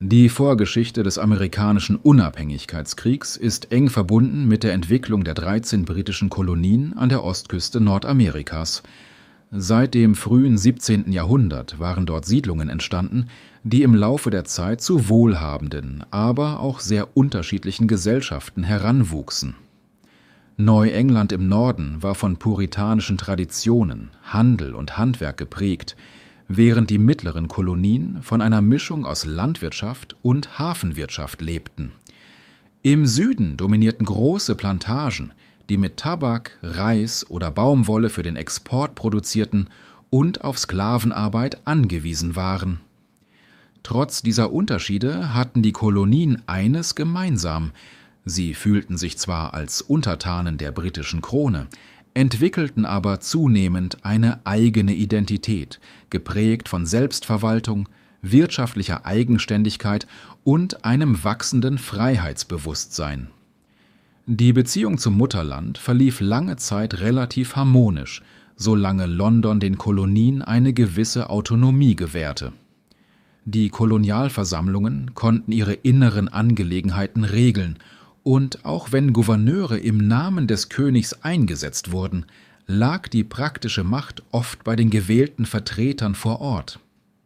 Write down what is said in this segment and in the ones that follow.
Die Vorgeschichte des amerikanischen Unabhängigkeitskriegs ist eng verbunden mit der Entwicklung der 13 britischen Kolonien an der Ostküste Nordamerikas. Seit dem frühen 17. Jahrhundert waren dort Siedlungen entstanden, die im Laufe der Zeit zu wohlhabenden, aber auch sehr unterschiedlichen Gesellschaften heranwuchsen. Neuengland im Norden war von puritanischen Traditionen, Handel und Handwerk geprägt, während die mittleren Kolonien von einer Mischung aus Landwirtschaft und Hafenwirtschaft lebten. Im Süden dominierten große Plantagen, die mit Tabak, Reis oder Baumwolle für den Export produzierten und auf Sklavenarbeit angewiesen waren. Trotz dieser Unterschiede hatten die Kolonien eines gemeinsam: Sie fühlten sich zwar als Untertanen der britischen Krone, entwickelten aber zunehmend eine eigene Identität, geprägt von Selbstverwaltung, wirtschaftlicher Eigenständigkeit und einem wachsenden Freiheitsbewusstsein. Die Beziehung zum Mutterland verlief lange Zeit relativ harmonisch, solange London den Kolonien eine gewisse Autonomie gewährte. Die Kolonialversammlungen konnten ihre inneren Angelegenheiten regeln, und auch wenn Gouverneure im Namen des Königs eingesetzt wurden, lag die praktische Macht oft bei den gewählten Vertretern vor Ort.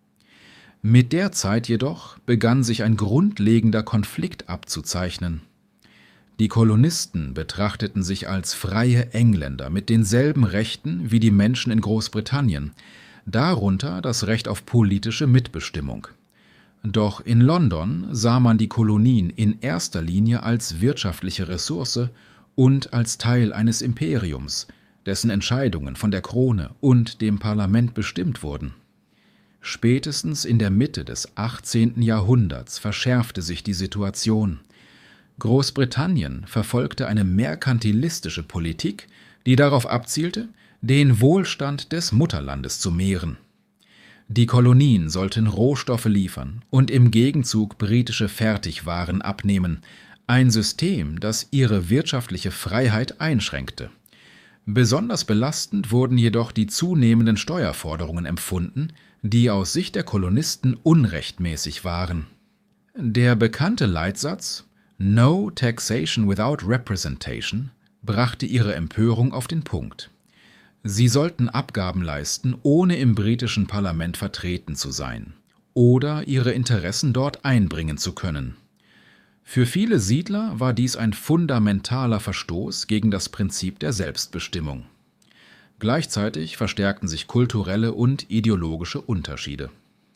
Mit der Zeit jedoch begann sich ein grundlegender Konflikt abzuzeichnen. Die Kolonisten betrachteten sich als freie Engländer mit denselben Rechten wie die Menschen in Großbritannien, darunter das Recht auf politische Mitbestimmung. Doch in London sah man die Kolonien in erster Linie als wirtschaftliche Ressource und als Teil eines Imperiums, dessen Entscheidungen von der Krone und dem Parlament bestimmt wurden. Spätestens in der Mitte des 18. Jahrhunderts verschärfte sich die Situation. Großbritannien verfolgte eine merkantilistische Politik, die darauf abzielte, den Wohlstand des Mutterlandes zu mehren. Die Kolonien sollten Rohstoffe liefern und im Gegenzug britische Fertigwaren abnehmen, ein System, das ihre wirtschaftliche Freiheit einschränkte. Besonders belastend wurden jedoch die zunehmenden Steuerforderungen empfunden, die aus Sicht der Kolonisten unrechtmäßig waren. Der bekannte Leitsatz "No taxation without representation" brachte ihre Empörung auf den Punkt. Sie sollten Abgaben leisten, ohne im britischen Parlament vertreten zu sein oder ihre Interessen dort einbringen zu können. Für viele Siedler war dies ein fundamentaler Verstoß gegen das Prinzip der Selbstbestimmung. Gleichzeitig verstärkten sich kulturelle und ideologische Unterschiede.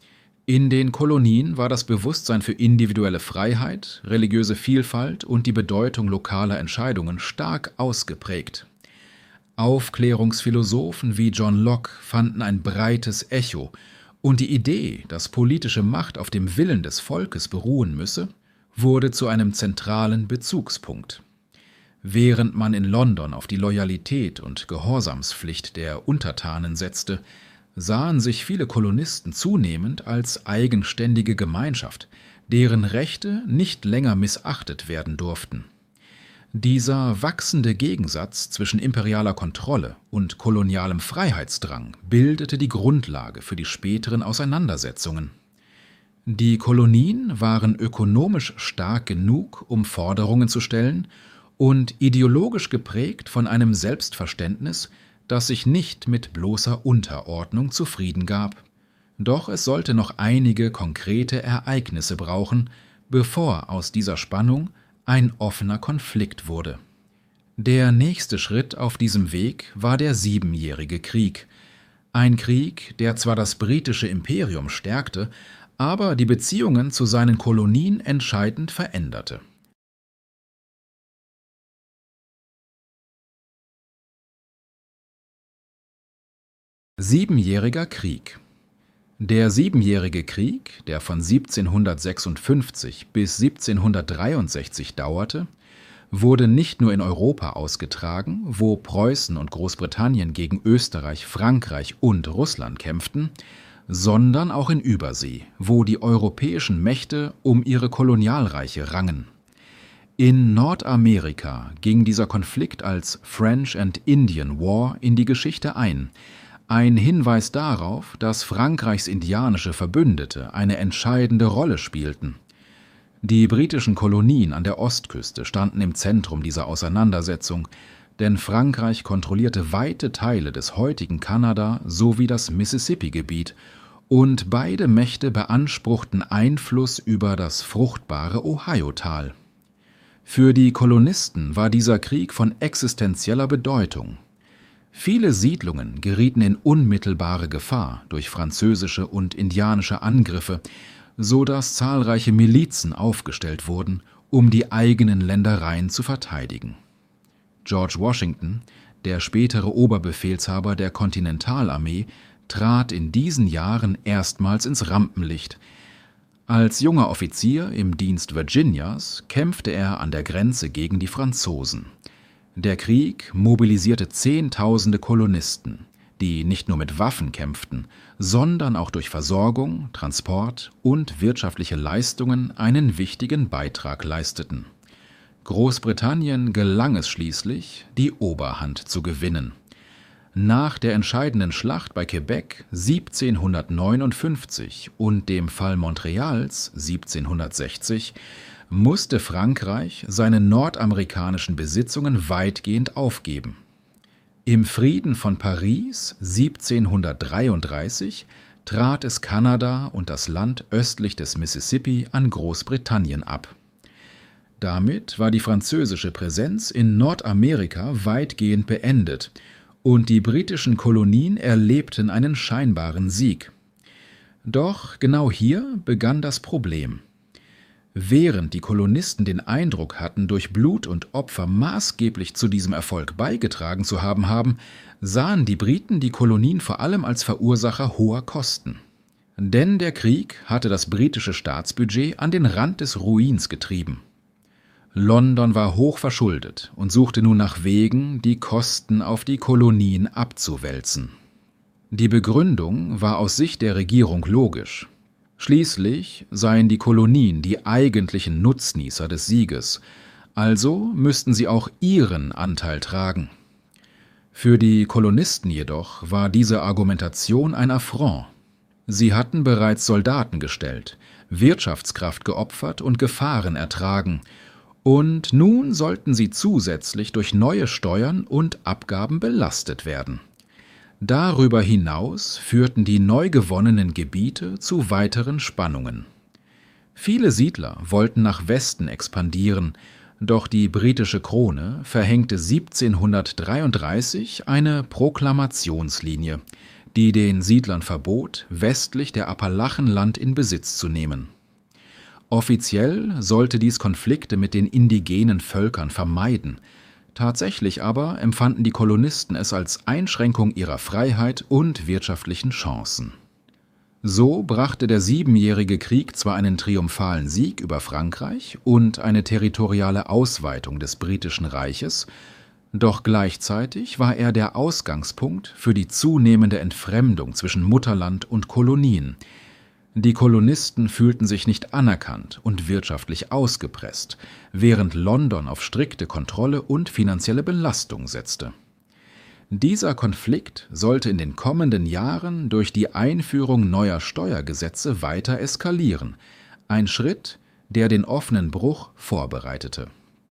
In den Kolonien war das Bewusstsein für individuelle Freiheit, religiöse Vielfalt und die Bedeutung lokaler Entscheidungen stark ausgeprägt. Aufklärungsphilosophen wie John Locke fanden ein breites Echo, und die Idee, dass politische Macht auf dem Willen des Volkes beruhen müsse, wurde zu einem zentralen Bezugspunkt. Während man in London auf die Loyalität und Gehorsamspflicht der Untertanen setzte, sahen sich viele Kolonisten zunehmend als eigenständige Gemeinschaft, deren Rechte nicht länger missachtet werden durften. Dieser wachsende Gegensatz zwischen imperialer Kontrolle und kolonialem Freiheitsdrang bildete die Grundlage für die späteren Auseinandersetzungen. Die Kolonien waren ökonomisch stark genug, um Forderungen zu stellen, und ideologisch geprägt von einem Selbstverständnis, das sich nicht mit bloßer Unterordnung zufrieden gab. Doch es sollte noch einige konkrete Ereignisse brauchen, bevor aus dieser Spannung ein offener Konflikt wurde. Der nächste Schritt auf diesem Weg war der Siebenjährige Krieg. Ein Krieg, der zwar das britische Imperium stärkte, aber die Beziehungen zu seinen Kolonien entscheidend veränderte. Siebenjähriger Krieg. Der Siebenjährige Krieg, der von 1756 bis 1763 dauerte, wurde nicht nur in Europa ausgetragen, wo Preußen und Großbritannien gegen Österreich, Frankreich und Russland kämpften, sondern auch in Übersee, wo die europäischen Mächte um ihre Kolonialreiche rangen. In Nordamerika ging dieser Konflikt als French and Indian War in die Geschichte ein, ein Hinweis darauf, dass Frankreichs indianische Verbündete eine entscheidende Rolle spielten. Die britischen Kolonien an der Ostküste standen im Zentrum dieser Auseinandersetzung, denn Frankreich kontrollierte weite Teile des heutigen Kanada sowie das Mississippi-Gebiet, und beide Mächte beanspruchten Einfluss über das fruchtbare Ohio-Tal. Für die Kolonisten war dieser Krieg von existenzieller Bedeutung. Viele Siedlungen gerieten in unmittelbare Gefahr durch französische und indianische Angriffe, so dass zahlreiche Milizen aufgestellt wurden, um die eigenen Ländereien zu verteidigen. George Washington, der spätere Oberbefehlshaber der Kontinentalarmee, trat in diesen Jahren erstmals ins Rampenlicht. Als junger Offizier im Dienst Virginias kämpfte er an der Grenze gegen die Franzosen. Der Krieg mobilisierte Zehntausende Kolonisten, die nicht nur mit Waffen kämpften, sondern auch durch Versorgung, Transport und wirtschaftliche Leistungen einen wichtigen Beitrag leisteten. Großbritannien gelang es schließlich, die Oberhand zu gewinnen. Nach der entscheidenden Schlacht bei Quebec 1759 und dem Fall Montreals 1760 musste Frankreich seine nordamerikanischen Besitzungen weitgehend aufgeben. Im Frieden von Paris 1733 trat es Kanada und das Land östlich des Mississippi an Großbritannien ab. Damit war die französische Präsenz in Nordamerika weitgehend beendet und die britischen Kolonien erlebten einen scheinbaren Sieg. Doch genau hier begann das Problem. Während die Kolonisten den Eindruck hatten, durch Blut und Opfer maßgeblich zu diesem Erfolg beigetragen zu haben, sahen die Briten die Kolonien vor allem als Verursacher hoher Kosten. Denn der Krieg hatte das britische Staatsbudget an den Rand des Ruins getrieben. London war hoch verschuldet und suchte nun nach Wegen, die Kosten auf die Kolonien abzuwälzen. Die Begründung war aus Sicht der Regierung logisch. Schließlich seien die Kolonien die eigentlichen Nutznießer des Sieges, also müssten sie auch ihren Anteil tragen. Für die Kolonisten jedoch war diese Argumentation ein Affront. Sie hatten bereits Soldaten gestellt, Wirtschaftskraft geopfert und Gefahren ertragen, und nun sollten sie zusätzlich durch neue Steuern und Abgaben belastet werden. Darüber hinaus führten die neu gewonnenen Gebiete zu weiteren Spannungen. Viele Siedler wollten nach Westen expandieren, doch die britische Krone verhängte 1733 eine Proklamationslinie, die den Siedlern verbot, westlich der Appalachenland in Besitz zu nehmen. Offiziell sollte dies Konflikte mit den indigenen Völkern vermeiden. Tatsächlich aber empfanden die Kolonisten es als Einschränkung ihrer Freiheit und wirtschaftlichen Chancen. So brachte der Siebenjährige Krieg zwar einen triumphalen Sieg über Frankreich und eine territoriale Ausweitung des britischen Reiches, doch gleichzeitig war er der Ausgangspunkt für die zunehmende Entfremdung zwischen Mutterland und Kolonien. Die Kolonisten fühlten sich nicht anerkannt und wirtschaftlich ausgepresst, während London auf strikte Kontrolle und finanzielle Belastung setzte. Dieser Konflikt sollte in den kommenden Jahren durch die Einführung neuer Steuergesetze weiter eskalieren, ein Schritt, der den offenen Bruch vorbereitete.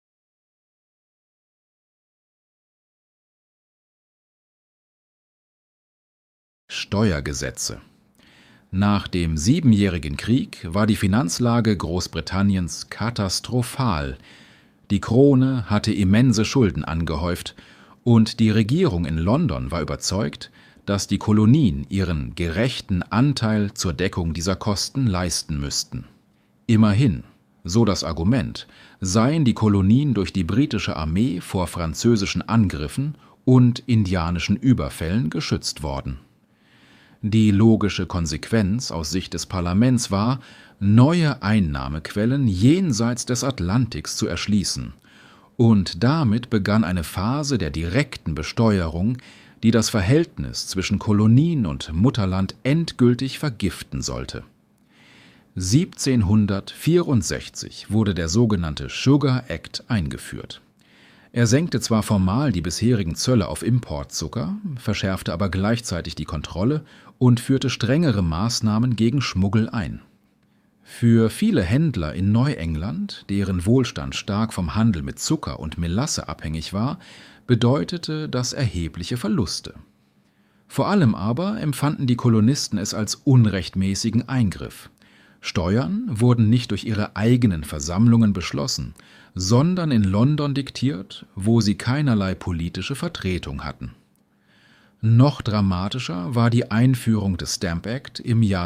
Steuergesetze. Nach dem Siebenjährigen Krieg war die Finanzlage Großbritanniens katastrophal. Die Krone hatte immense Schulden angehäuft und die Regierung in London war überzeugt, dass die Kolonien ihren gerechten Anteil zur Deckung dieser Kosten leisten müssten. Immerhin, so das Argument, seien die Kolonien durch die britische Armee vor französischen Angriffen und indianischen Überfällen geschützt worden. Die logische Konsequenz aus Sicht des Parlaments war, neue Einnahmequellen jenseits des Atlantiks zu erschließen. Und damit begann eine Phase der direkten Besteuerung, die das Verhältnis zwischen Kolonien und Mutterland endgültig vergiften sollte. 1764 wurde der sogenannte Sugar Act eingeführt. Er senkte zwar formal die bisherigen Zölle auf Importzucker, verschärfte aber gleichzeitig die Kontrolle und führte strengere Maßnahmen gegen Schmuggel ein. Für viele Händler in Neuengland, deren Wohlstand stark vom Handel mit Zucker und Melasse abhängig war, bedeutete das erhebliche Verluste. Vor allem aber empfanden die Kolonisten es als unrechtmäßigen Eingriff. Steuern wurden nicht durch ihre eigenen Versammlungen beschlossen, sondern in London diktiert, wo sie keinerlei politische Vertretung hatten. Noch dramatischer war die Einführung des Stamp Act im Jahr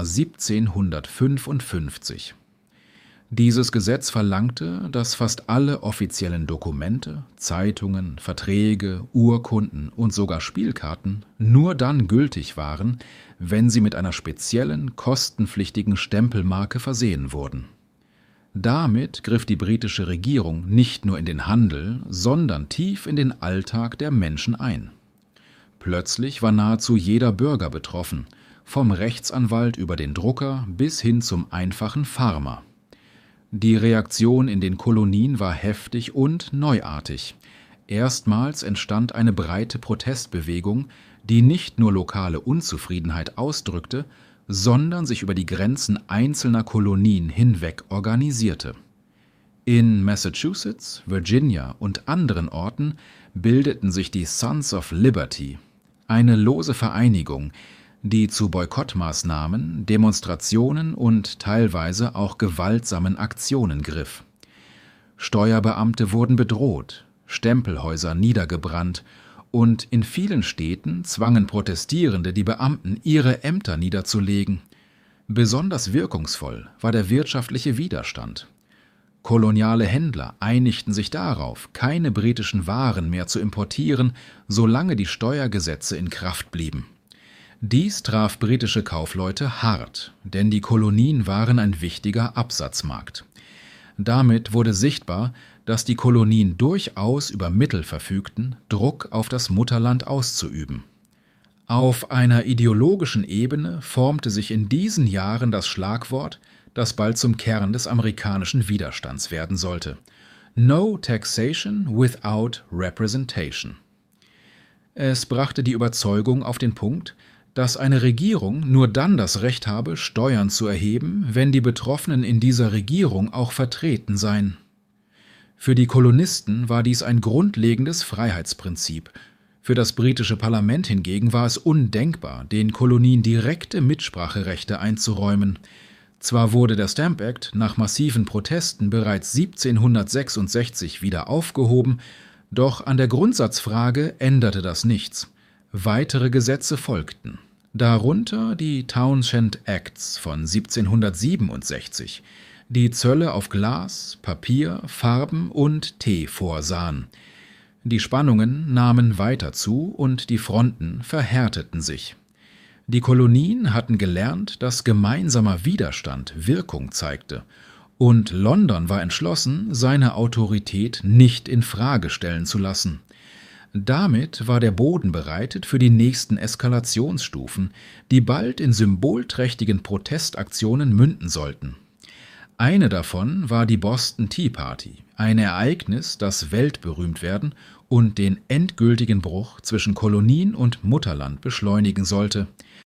1755. Dieses Gesetz verlangte, dass fast alle offiziellen Dokumente, Zeitungen, Verträge, Urkunden und sogar Spielkarten nur dann gültig waren, wenn sie mit einer speziellen, kostenpflichtigen Stempelmarke versehen wurden. Damit griff die britische Regierung nicht nur in den Handel, sondern tief in den Alltag der Menschen ein. Plötzlich war nahezu jeder Bürger betroffen, vom Rechtsanwalt über den Drucker bis hin zum einfachen Farmer. Die Reaktion in den Kolonien war heftig und neuartig. Erstmals entstand eine breite Protestbewegung, die nicht nur lokale Unzufriedenheit ausdrückte, sondern sich über die Grenzen einzelner Kolonien hinweg organisierte. In Massachusetts, Virginia und anderen Orten bildeten sich die Sons of Liberty, eine lose Vereinigung, die zu Boykottmaßnahmen, Demonstrationen und teilweise auch gewaltsamen Aktionen griff. Steuerbeamte wurden bedroht, Stempelhäuser niedergebrannt und in vielen Städten zwangen Protestierende die Beamten, ihre Ämter niederzulegen. Besonders wirkungsvoll war der wirtschaftliche Widerstand. Koloniale Händler einigten sich darauf, keine britischen Waren mehr zu importieren, solange die Steuergesetze in Kraft blieben. Dies traf britische Kaufleute hart, denn die Kolonien waren ein wichtiger Absatzmarkt. Damit wurde sichtbar, dass die Kolonien durchaus über Mittel verfügten, Druck auf das Mutterland auszuüben. Auf einer ideologischen Ebene formte sich in diesen Jahren das Schlagwort, das bald zum Kern des amerikanischen Widerstands werden sollte: No taxation without representation. Es brachte die Überzeugung auf den Punkt, dass eine Regierung nur dann das Recht habe, Steuern zu erheben, wenn die Betroffenen in dieser Regierung auch vertreten seien. Für die Kolonisten war dies ein grundlegendes Freiheitsprinzip. Für das britische Parlament hingegen war es undenkbar, den Kolonien direkte Mitspracherechte einzuräumen. Zwar wurde der Stamp Act nach massiven Protesten bereits 1766 wieder aufgehoben, doch an der Grundsatzfrage änderte das nichts. Weitere Gesetze folgten, darunter die Townshend Acts von 1767, die Zölle auf Glas, Papier, Farben und Tee vorsahen. Die Spannungen nahmen weiter zu und die Fronten verhärteten sich. Die Kolonien hatten gelernt, dass gemeinsamer Widerstand Wirkung zeigte, und London war entschlossen, seine Autorität nicht in Frage stellen zu lassen. Damit war der Boden bereitet für die nächsten Eskalationsstufen, die bald in symbolträchtigen Protestaktionen münden sollten. Eine davon war die Boston Tea Party, ein Ereignis, das weltberühmt werden und den endgültigen Bruch zwischen Kolonien und Mutterland beschleunigen sollte.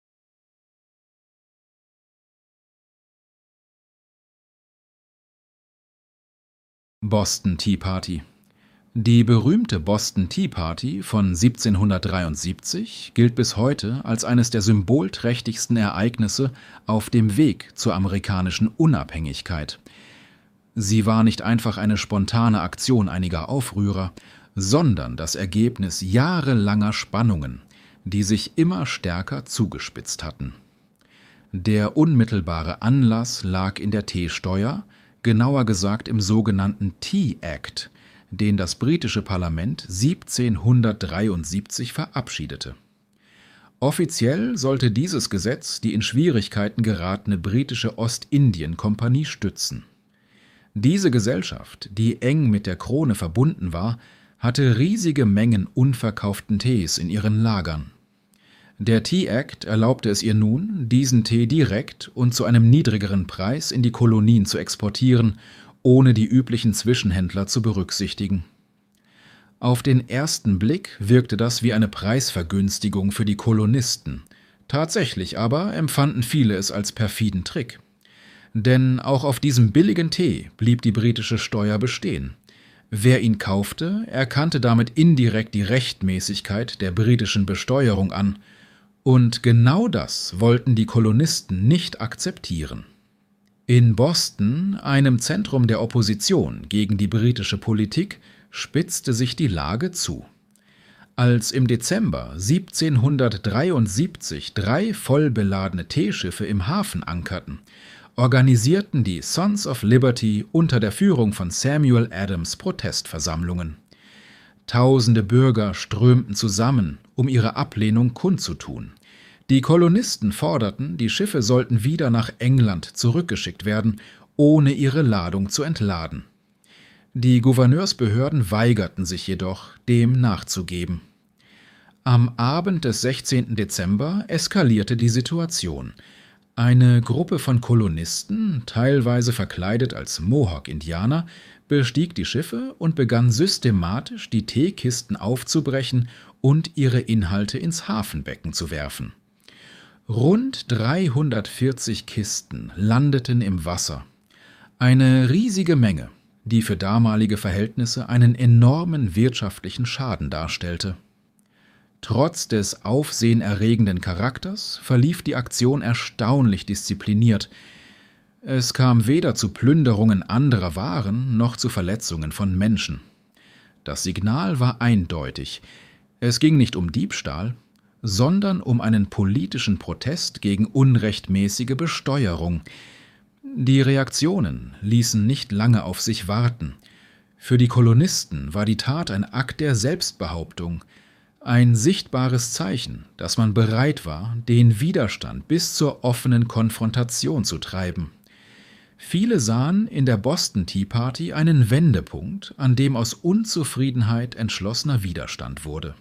Boston Tea Party. Die berühmte Boston Tea Party von 1773 gilt bis heute als eines der symbolträchtigsten Ereignisse auf dem Weg zur amerikanischen Unabhängigkeit. Sie war nicht einfach eine spontane Aktion einiger Aufrührer, sondern das Ergebnis jahrelanger Spannungen, die sich immer stärker zugespitzt hatten. Der unmittelbare Anlass lag in der Teesteuer, genauer gesagt im sogenannten Tea Act, den das britische Parlament 1773 verabschiedete. Offiziell sollte dieses Gesetz die in Schwierigkeiten geratene britische Ostindien-Kompanie stützen. Diese Gesellschaft, die eng mit der Krone verbunden war, hatte riesige Mengen unverkauften Tees in ihren Lagern. Der Tea Act erlaubte es ihr nun, diesen Tee direkt und zu einem niedrigeren Preis in die Kolonien zu exportieren, ohne die üblichen Zwischenhändler zu berücksichtigen. Auf den ersten Blick wirkte das wie eine Preisvergünstigung für die Kolonisten. Tatsächlich aber empfanden viele es als perfiden Trick. Denn auch auf diesem billigen Tee blieb die britische Steuer bestehen. Wer ihn kaufte, erkannte damit indirekt die Rechtmäßigkeit der britischen Besteuerung an. Und genau das wollten die Kolonisten nicht akzeptieren. In Boston, einem Zentrum der Opposition gegen die britische Politik, spitzte sich die Lage zu. Als im Dezember 1773 3 vollbeladene Teeschiffe im Hafen ankerten, organisierten die Sons of Liberty unter der Führung von Samuel Adams Protestversammlungen. Tausende Bürger strömten zusammen, um ihre Ablehnung kundzutun. Die Kolonisten forderten, die Schiffe sollten wieder nach England zurückgeschickt werden, ohne ihre Ladung zu entladen. Die Gouverneursbehörden weigerten sich jedoch, dem nachzugeben. Am Abend des 16. Dezember eskalierte die Situation. Eine Gruppe von Kolonisten, teilweise verkleidet als Mohawk-Indianer, bestieg die Schiffe und begann systematisch, die Teekisten aufzubrechen und ihre Inhalte ins Hafenbecken zu werfen. Rund 340 Kisten landeten im Wasser. Eine riesige Menge, die für damalige Verhältnisse einen enormen wirtschaftlichen Schaden darstellte. Trotz des aufsehenerregenden Charakters verlief die Aktion erstaunlich diszipliniert. Es kam weder zu Plünderungen anderer Waren noch zu Verletzungen von Menschen. Das Signal war eindeutig. Es ging nicht um Diebstahl, sondern um einen politischen Protest gegen unrechtmäßige Besteuerung. Die Reaktionen ließen nicht lange auf sich warten. Für die Kolonisten war die Tat ein Akt der Selbstbehauptung, ein sichtbares Zeichen, dass man bereit war, den Widerstand bis zur offenen Konfrontation zu treiben. Viele sahen in der Boston Tea Party einen Wendepunkt, an dem aus Unzufriedenheit entschlossener Widerstand wurde.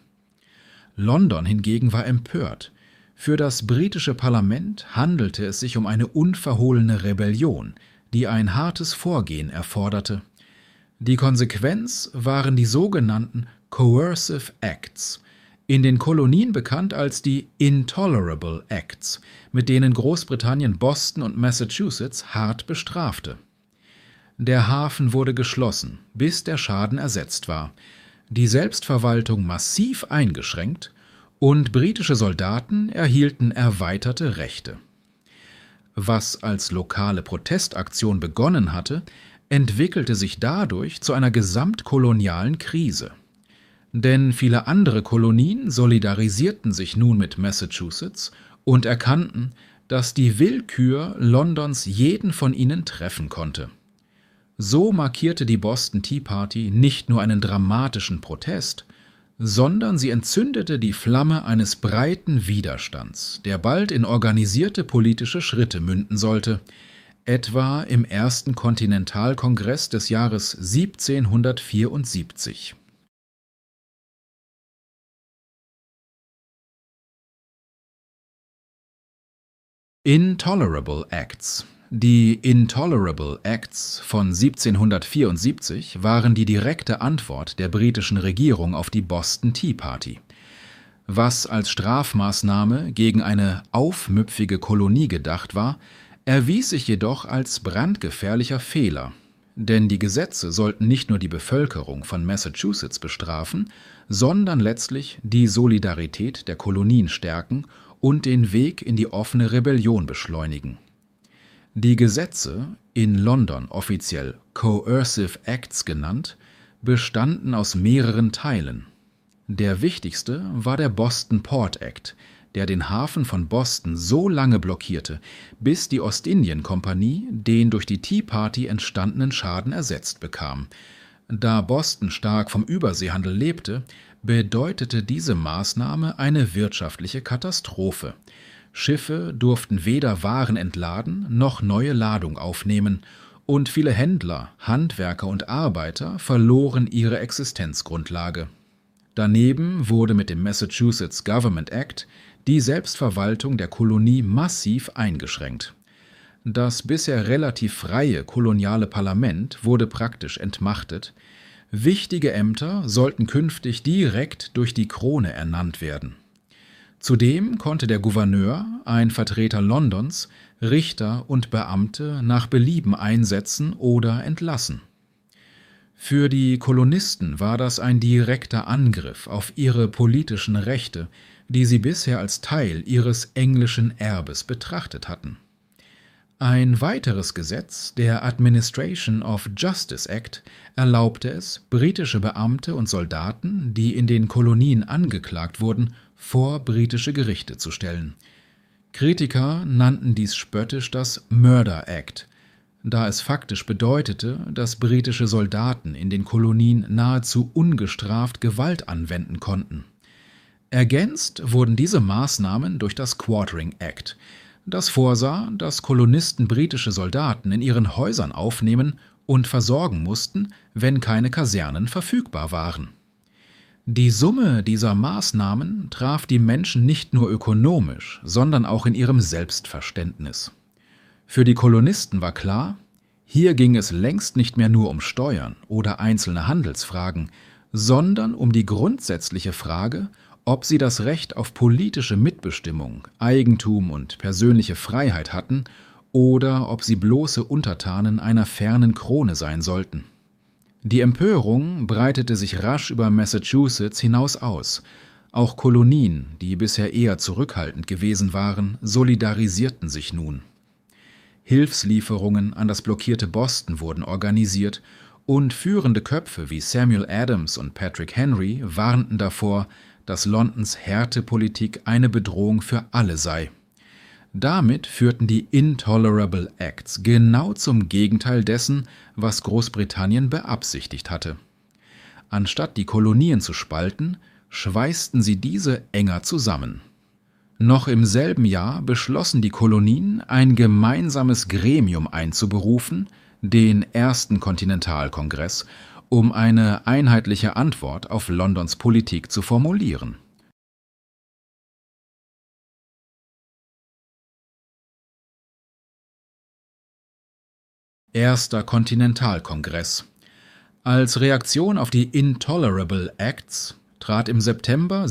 London hingegen war empört. Für das britische Parlament handelte es sich um eine unverhohlene Rebellion, die ein hartes Vorgehen erforderte. Die Konsequenz waren die sogenannten Coercive Acts, in den Kolonien bekannt als die Intolerable Acts, mit denen Großbritannien Boston und Massachusetts hart bestrafte. Der Hafen wurde geschlossen, bis der Schaden ersetzt war, die Selbstverwaltung massiv eingeschränkt und britische Soldaten erhielten erweiterte Rechte. Was als lokale Protestaktion begonnen hatte, entwickelte sich dadurch zu einer gesamtkolonialen Krise. Denn viele andere Kolonien solidarisierten sich nun mit Massachusetts und erkannten, dass die Willkür Londons jeden von ihnen treffen konnte. So markierte die Boston Tea Party nicht nur einen dramatischen Protest, sondern sie entzündete die Flamme eines breiten Widerstands, der bald in organisierte politische Schritte münden sollte, etwa im ersten Kontinentalkongress des Jahres 1774. Intolerable Acts. Die Intolerable Acts von 1774 waren die direkte Antwort der britischen Regierung auf die Boston Tea Party. Was als Strafmaßnahme gegen eine aufmüpfige Kolonie gedacht war, erwies sich jedoch als brandgefährlicher Fehler. Denn die Gesetze sollten nicht nur die Bevölkerung von Massachusetts bestrafen, sondern letztlich die Solidarität der Kolonien stärken und den Weg in die offene Rebellion beschleunigen. Die Gesetze, in London offiziell Coercive Acts genannt, bestanden aus mehreren Teilen. Der wichtigste war der Boston Port Act, der den Hafen von Boston so lange blockierte, bis die Ostindien-Kompanie den durch die Tea Party entstandenen Schaden ersetzt bekam. Da Boston stark vom Überseehandel lebte, bedeutete diese Maßnahme eine wirtschaftliche Katastrophe. Schiffe durften weder Waren entladen noch neue Ladung aufnehmen, und viele Händler, Handwerker und Arbeiter verloren ihre Existenzgrundlage. Daneben wurde mit dem Massachusetts Government Act die Selbstverwaltung der Kolonie massiv eingeschränkt. Das bisher relativ freie koloniale Parlament wurde praktisch entmachtet. Wichtige Ämter sollten künftig direkt durch die Krone ernannt werden. Zudem konnte der Gouverneur, ein Vertreter Londons, Richter und Beamte nach Belieben einsetzen oder entlassen. Für die Kolonisten war das ein direkter Angriff auf ihre politischen Rechte, die sie bisher als Teil ihres englischen Erbes betrachtet hatten. Ein weiteres Gesetz, der Administration of Justice Act, erlaubte es, britische Beamte und Soldaten, die in den Kolonien angeklagt wurden, vor britische Gerichte zu stellen. Kritiker nannten dies spöttisch das Murder Act, da es faktisch bedeutete, dass britische Soldaten in den Kolonien nahezu ungestraft Gewalt anwenden konnten. Ergänzt wurden diese Maßnahmen durch das Quartering Act, das vorsah, dass Kolonisten britische Soldaten in ihren Häusern aufnehmen und versorgen mussten, wenn keine Kasernen verfügbar waren. Die Summe dieser Maßnahmen traf die Menschen nicht nur ökonomisch, sondern auch in ihrem Selbstverständnis. Für die Kolonisten war klar, hier ging es längst nicht mehr nur um Steuern oder einzelne Handelsfragen, sondern um die grundsätzliche Frage, ob sie das Recht auf politische Mitbestimmung, Eigentum und persönliche Freiheit hatten oder ob sie bloße Untertanen einer fernen Krone sein sollten. Die Empörung breitete sich rasch über Massachusetts hinaus aus. Auch Kolonien, die bisher eher zurückhaltend gewesen waren, solidarisierten sich nun. Hilfslieferungen an das blockierte Boston wurden organisiert und führende Köpfe wie Samuel Adams und Patrick Henry warnten davor, dass Londons Härtepolitik eine Bedrohung für alle sei. Damit führten die Intolerable Acts genau zum Gegenteil dessen, was Großbritannien beabsichtigt hatte. Anstatt die Kolonien zu spalten, schweißten sie diese enger zusammen. Noch im selben Jahr beschlossen die Kolonien, ein gemeinsames Gremium einzuberufen, den Ersten Kontinentalkongress, um eine einheitliche Antwort auf Londons Politik zu formulieren. Erster Kontinentalkongress. Als Reaktion auf die Intolerable Acts trat im September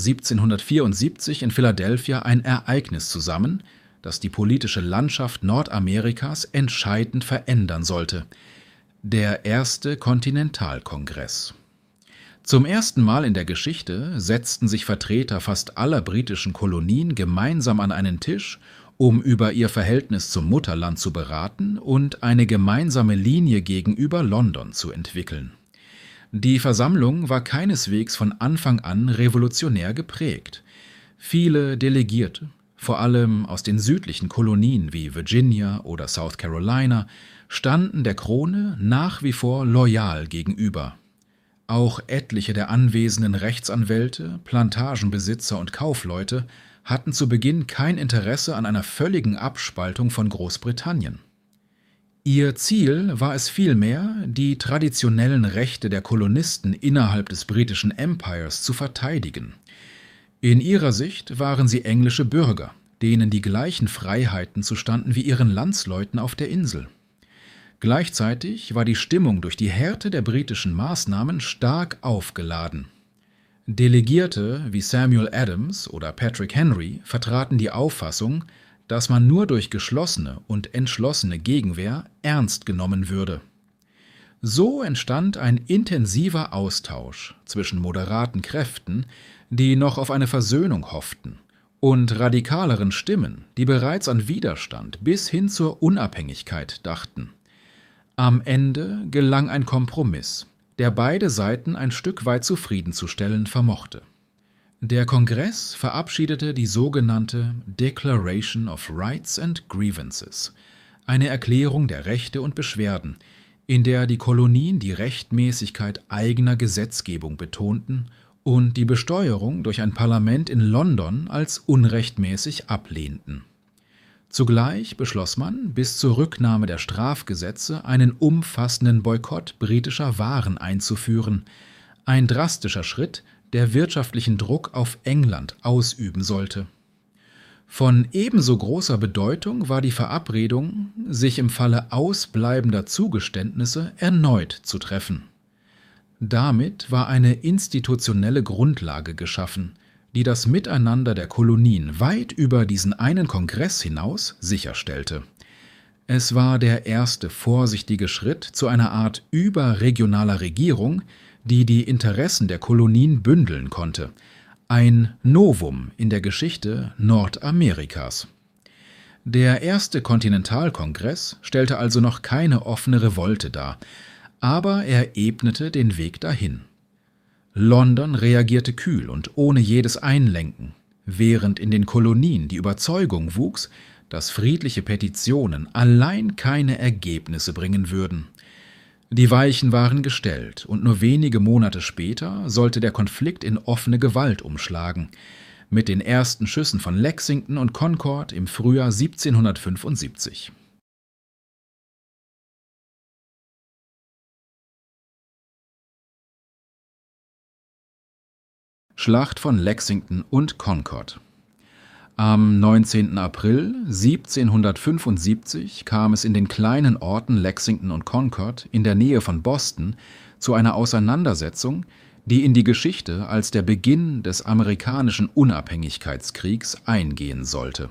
1774 in Philadelphia ein Ereignis zusammen, das die politische Landschaft Nordamerikas entscheidend verändern sollte: der Erste Kontinentalkongress. Zum ersten Mal in der Geschichte setzten sich Vertreter fast aller britischen Kolonien gemeinsam an einen Tisch, um über ihr Verhältnis zum Mutterland zu beraten und eine gemeinsame Linie gegenüber London zu entwickeln. Die Versammlung war keineswegs von Anfang an revolutionär geprägt. Viele Delegierte, vor allem aus den südlichen Kolonien wie Virginia oder South Carolina, standen der Krone nach wie vor loyal gegenüber. Auch etliche der anwesenden Rechtsanwälte, Plantagenbesitzer und Kaufleute hatten zu Beginn kein Interesse an einer völligen Abspaltung von Großbritannien. Ihr Ziel war es vielmehr, die traditionellen Rechte der Kolonisten innerhalb des britischen Empires zu verteidigen. In ihrer Sicht waren sie englische Bürger, denen die gleichen Freiheiten zustanden wie ihren Landsleuten auf der Insel. Gleichzeitig war die Stimmung durch die Härte der britischen Maßnahmen stark aufgeladen. Delegierte wie Samuel Adams oder Patrick Henry vertraten die Auffassung, dass man nur durch geschlossene und entschlossene Gegenwehr ernst genommen würde. So entstand ein intensiver Austausch zwischen moderaten Kräften, die noch auf eine Versöhnung hofften, und radikaleren Stimmen, die bereits an Widerstand bis hin zur Unabhängigkeit dachten. Am Ende gelang ein Kompromiss, der beide Seiten ein Stück weit zufriedenzustellen vermochte. Der Kongress verabschiedete die sogenannte Declaration of Rights and Grievances, eine Erklärung der Rechte und Beschwerden, in der die Kolonien die Rechtmäßigkeit eigener Gesetzgebung betonten und die Besteuerung durch ein Parlament in London als unrechtmäßig ablehnten. Zugleich beschloss man, bis zur Rücknahme der Strafgesetze einen umfassenden Boykott britischer Waren einzuführen, ein drastischer Schritt, der wirtschaftlichen Druck auf England ausüben sollte. Von ebenso großer Bedeutung war die Verabredung, sich im Falle ausbleibender Zugeständnisse erneut zu treffen. Damit war eine institutionelle Grundlage geschaffen, die das Miteinander der Kolonien weit über diesen einen Kongress hinaus sicherstellte. Es war der erste vorsichtige Schritt zu einer Art überregionaler Regierung, die die Interessen der Kolonien bündeln konnte. Ein Novum in der Geschichte Nordamerikas. Der erste Kontinentalkongress stellte also noch keine offene Revolte dar, aber er ebnete den Weg dahin. London reagierte kühl und ohne jedes Einlenken, während in den Kolonien die Überzeugung wuchs, dass friedliche Petitionen allein keine Ergebnisse bringen würden. Die Weichen waren gestellt und nur wenige Monate später sollte der Konflikt in offene Gewalt umschlagen, mit den ersten Schüssen von Lexington und Concord im Frühjahr 1775. Schlacht von Lexington und Concord. Am 19. April 1775 kam es in den kleinen Orten Lexington und Concord in der Nähe von Boston zu einer Auseinandersetzung, die in die Geschichte als der Beginn des amerikanischen Unabhängigkeitskriegs eingehen sollte.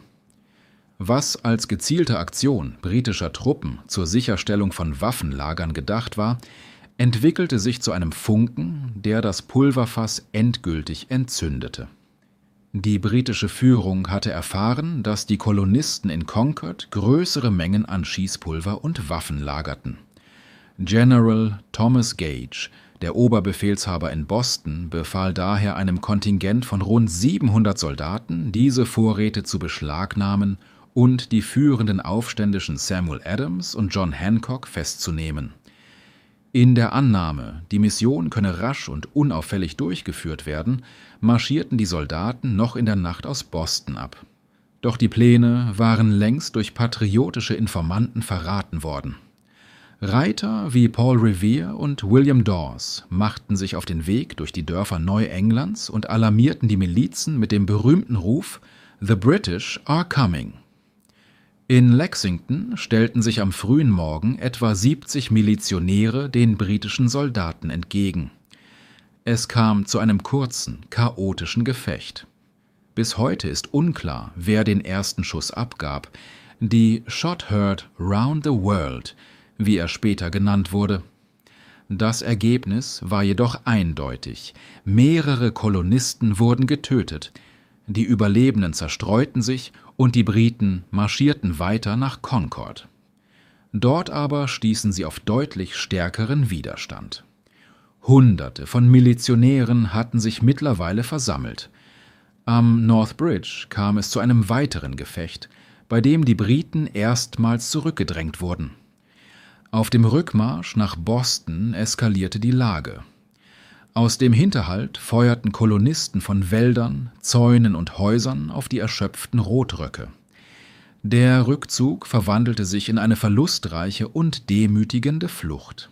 Was als gezielte Aktion britischer Truppen zur Sicherstellung von Waffenlagern gedacht war, entwickelte sich zu einem Funken, der das Pulverfass endgültig entzündete. Die britische Führung hatte erfahren, dass die Kolonisten in Concord größere Mengen an Schießpulver und Waffen lagerten. General Thomas Gage, der Oberbefehlshaber in Boston, befahl daher einem Kontingent von rund 700 Soldaten, diese Vorräte zu beschlagnahmen und die führenden Aufständischen Samuel Adams und John Hancock festzunehmen. In der Annahme, die Mission könne rasch und unauffällig durchgeführt werden, marschierten die Soldaten noch in der Nacht aus Boston ab. Doch die Pläne waren längst durch patriotische Informanten verraten worden. Reiter wie Paul Revere und William Dawes machten sich auf den Weg durch die Dörfer Neuenglands und alarmierten die Milizen mit dem berühmten Ruf „The British are coming". In Lexington stellten sich am frühen Morgen etwa 70 Milizionäre den britischen Soldaten entgegen. Es kam zu einem kurzen, chaotischen Gefecht. Bis heute ist unklar, wer den ersten Schuss abgab, die Shot heard round the world, wie er später genannt wurde. Das Ergebnis war jedoch eindeutig: mehrere Kolonisten wurden getötet, die Überlebenden zerstreuten sich und die Briten marschierten weiter nach Concord. Dort aber stießen sie auf deutlich stärkeren Widerstand. Hunderte von Milizionären hatten sich mittlerweile versammelt. Am North Bridge kam es zu einem weiteren Gefecht, bei dem die Briten erstmals zurückgedrängt wurden. Auf dem Rückmarsch nach Boston eskalierte die Lage. Aus dem Hinterhalt feuerten Kolonisten von Wäldern, Zäunen und Häusern auf die erschöpften Rotröcke. Der Rückzug verwandelte sich in eine verlustreiche und demütigende Flucht.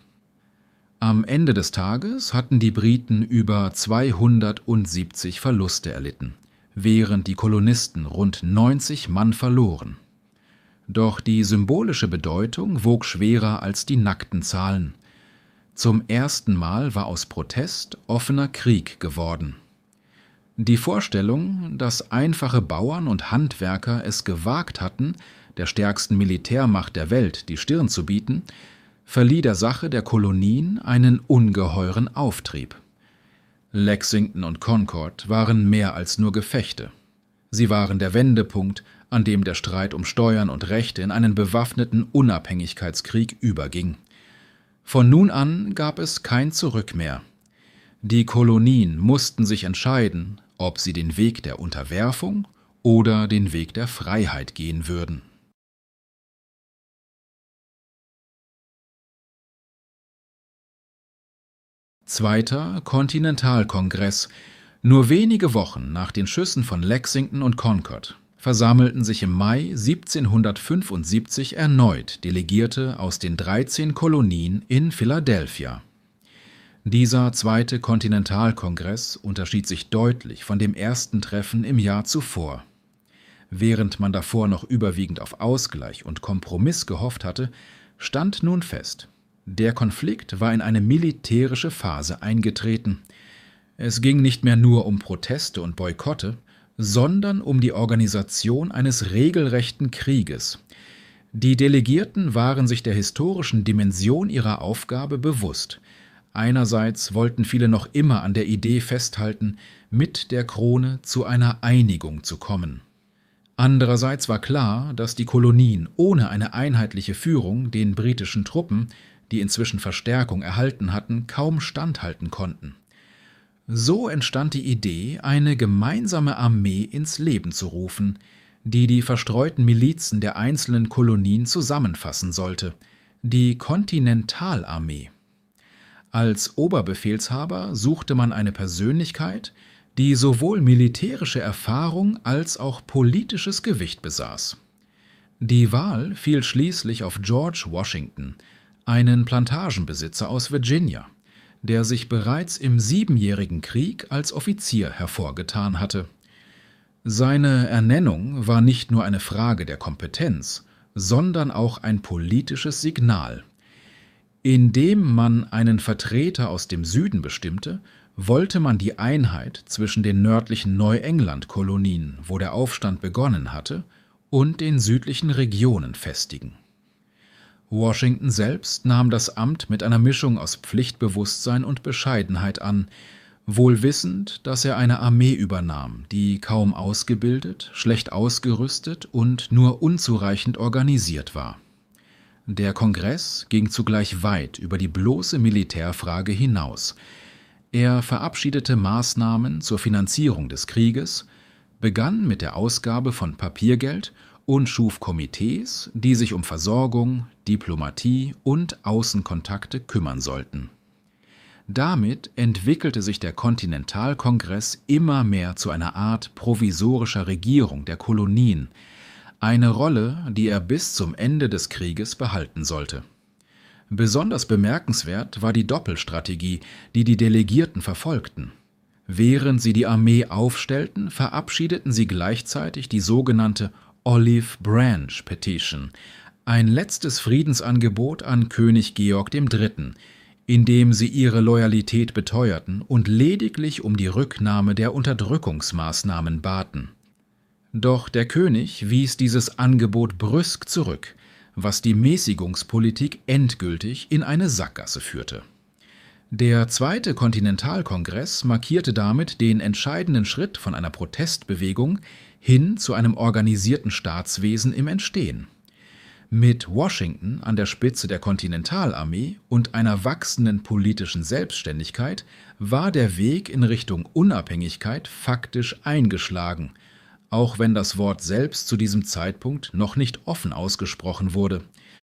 Am Ende des Tages hatten die Briten über 270 Verluste erlitten, während die Kolonisten rund 90 Mann verloren. Doch die symbolische Bedeutung wog schwerer als die nackten Zahlen. Zum ersten Mal war aus Protest offener Krieg geworden. Die Vorstellung, dass einfache Bauern und Handwerker es gewagt hatten, der stärksten Militärmacht der Welt die Stirn zu bieten, verlieh der Sache der Kolonien einen ungeheuren Auftrieb. Lexington und Concord waren mehr als nur Gefechte. Sie waren der Wendepunkt, an dem der Streit um Steuern und Rechte in einen bewaffneten Unabhängigkeitskrieg überging. Von nun an gab es kein Zurück mehr. Die Kolonien mussten sich entscheiden, ob sie den Weg der Unterwerfung oder den Weg der Freiheit gehen würden. Zweiter Kontinentalkongress. Nur wenige Wochen nach den Schüssen von Lexington und Concord versammelten sich im Mai 1775 erneut Delegierte aus den 13 Kolonien in Philadelphia. Dieser zweite Kontinentalkongress unterschied sich deutlich von dem ersten Treffen im Jahr zuvor. Während man davor noch überwiegend auf Ausgleich und Kompromiss gehofft hatte, stand nun fest: Der Konflikt war in eine militärische Phase eingetreten. Es ging nicht mehr nur um Proteste und Boykotte, sondern um die Organisation eines regelrechten Krieges. Die Delegierten waren sich der historischen Dimension ihrer Aufgabe bewusst. Einerseits wollten viele noch immer an der Idee festhalten, mit der Krone zu einer Einigung zu kommen. Andererseits war klar, dass die Kolonien ohne eine einheitliche Führung den britischen Truppen, die inzwischen Verstärkung erhalten hatten, kaum standhalten konnten. So entstand die Idee, eine gemeinsame Armee ins Leben zu rufen, die die verstreuten Milizen der einzelnen Kolonien zusammenfassen sollte, die Kontinentalarmee. Als Oberbefehlshaber suchte man eine Persönlichkeit, die sowohl militärische Erfahrung als auch politisches Gewicht besaß. Die Wahl fiel schließlich auf George Washington, einen Plantagenbesitzer aus Virginia, der sich bereits im Siebenjährigen Krieg als Offizier hervorgetan hatte. Seine Ernennung war nicht nur eine Frage der Kompetenz, sondern auch ein politisches Signal. Indem man einen Vertreter aus dem Süden bestimmte, wollte man die Einheit zwischen den nördlichen Neuengland-Kolonien, wo der Aufstand begonnen hatte, und den südlichen Regionen festigen. Washington selbst nahm das Amt mit einer Mischung aus Pflichtbewusstsein und Bescheidenheit an, wohl wissend, dass er eine Armee übernahm, die kaum ausgebildet, schlecht ausgerüstet und nur unzureichend organisiert war. Der Kongress ging zugleich weit über die bloße Militärfrage hinaus. Er verabschiedete Maßnahmen zur Finanzierung des Krieges, begann mit der Ausgabe von Papiergeld und schuf Komitees, die sich um Versorgung, Diplomatie und Außenkontakte kümmern sollten. Damit entwickelte sich der Kontinentalkongress immer mehr zu einer Art provisorischer Regierung der Kolonien, eine Rolle, die er bis zum Ende des Krieges behalten sollte. Besonders bemerkenswert war die Doppelstrategie, die die Delegierten verfolgten. Während sie die Armee aufstellten, verabschiedeten sie gleichzeitig die sogenannte Olive Branch Petition, ein letztes Friedensangebot an König Georg III., in dem sie ihre Loyalität beteuerten und lediglich um die Rücknahme der Unterdrückungsmaßnahmen baten. Doch der König wies dieses Angebot brüsk zurück, was die Mäßigungspolitik endgültig in eine Sackgasse führte. Der Zweite Kontinentalkongress markierte damit den entscheidenden Schritt von einer Protestbewegung hin zu einem organisierten Staatswesen im Entstehen. Mit Washington an der Spitze der Kontinentalarmee und einer wachsenden politischen Selbstständigkeit war der Weg in Richtung Unabhängigkeit faktisch eingeschlagen, auch wenn das Wort selbst zu diesem Zeitpunkt noch nicht offen ausgesprochen wurde.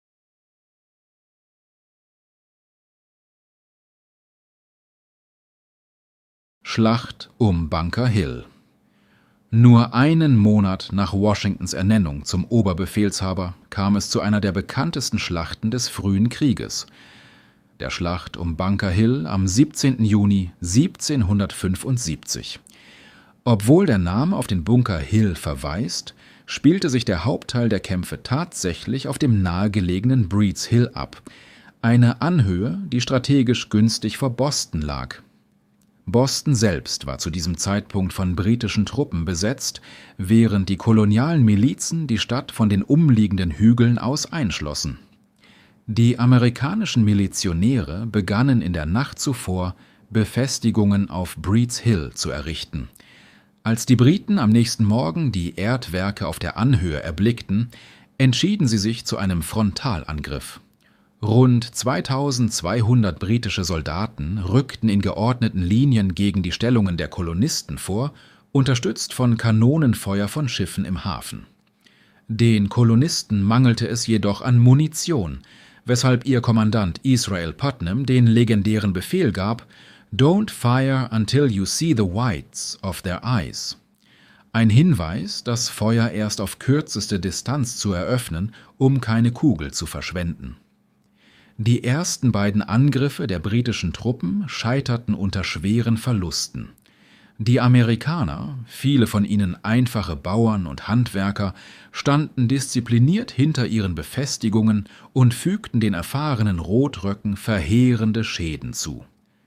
Schlacht um Bunker Hill. Nur einen Monat nach Washingtons Ernennung zum Oberbefehlshaber kam es zu einer der bekanntesten Schlachten des frühen Krieges, der Schlacht um Bunker Hill am 17. Juni 1775. Obwohl der Name auf den Bunker Hill verweist, spielte sich der Hauptteil der Kämpfe tatsächlich auf dem nahegelegenen Breeds Hill ab, eine Anhöhe, die strategisch günstig vor Boston lag. Boston selbst war zu diesem Zeitpunkt von britischen Truppen besetzt, während die kolonialen Milizen die Stadt von den umliegenden Hügeln aus einschlossen. Die amerikanischen Milizionäre begannen in der Nacht zuvor, Befestigungen auf Breeds Hill zu errichten. Als die Briten am nächsten Morgen die Erdwerke auf der Anhöhe erblickten, entschieden sie sich zu einem Frontalangriff. Rund 2200 britische Soldaten rückten in geordneten Linien gegen die Stellungen der Kolonisten vor, unterstützt von Kanonenfeuer von Schiffen im Hafen. Den Kolonisten mangelte es jedoch an Munition, weshalb ihr Kommandant Israel Putnam den legendären Befehl gab: "Don't fire until you see the whites of their eyes." Ein Hinweis, das Feuer erst auf kürzeste Distanz zu eröffnen, um keine Kugel zu verschwenden. Die ersten beiden Angriffe der britischen Truppen scheiterten unter schweren Verlusten. Die Amerikaner, viele von ihnen einfache Bauern und Handwerker, standen diszipliniert hinter ihren Befestigungen und fügten den erfahrenen Rotröcken verheerende Schäden zu.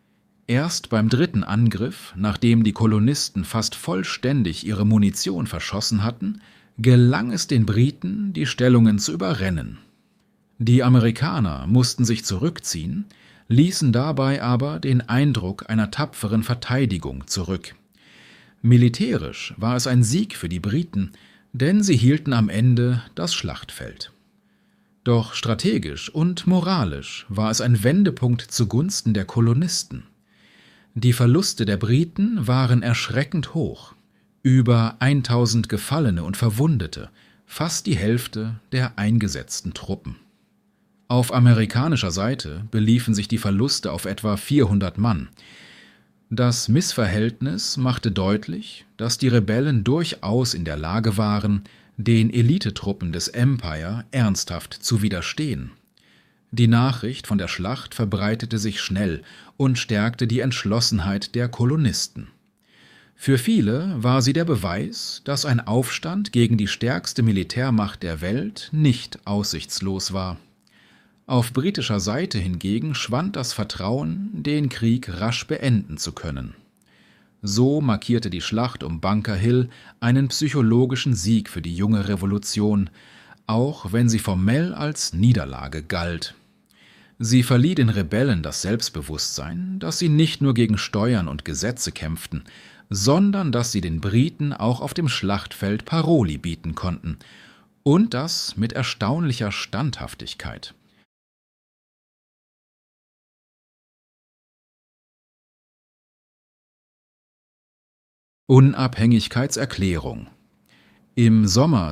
Erst beim dritten Angriff, nachdem die Kolonisten fast vollständig ihre Munition verschossen hatten, gelang es den Briten, die Stellungen zu überrennen. Die Amerikaner mussten sich zurückziehen, ließen dabei aber den Eindruck einer tapferen Verteidigung zurück. Militärisch war es ein Sieg für die Briten, denn sie hielten am Ende das Schlachtfeld. Doch strategisch und moralisch war es ein Wendepunkt zugunsten der Kolonisten. Die Verluste der Briten waren erschreckend hoch. Über 1000 Gefallene und Verwundete, fast die Hälfte der eingesetzten Truppen. Auf amerikanischer Seite beliefen sich die Verluste auf etwa 400 Mann. Das Missverhältnis machte deutlich, dass die Rebellen durchaus in der Lage waren, den Elitetruppen des Empire ernsthaft zu widerstehen. Die Nachricht von der Schlacht verbreitete sich schnell und stärkte die Entschlossenheit der Kolonisten. Für viele war sie der Beweis, dass ein Aufstand gegen die stärkste Militärmacht der Welt nicht aussichtslos war. Auf britischer Seite hingegen schwand das Vertrauen, den Krieg rasch beenden zu können. So markierte die Schlacht um Bunker Hill einen psychologischen Sieg für die junge Revolution, auch wenn sie formell als Niederlage galt. Sie verlieh den Rebellen das Selbstbewusstsein, dass sie nicht nur gegen Steuern und Gesetze kämpften, sondern dass sie den Briten auch auf dem Schlachtfeld Paroli bieten konnten, und das mit erstaunlicher Standhaftigkeit. Unabhängigkeitserklärung. Im Sommer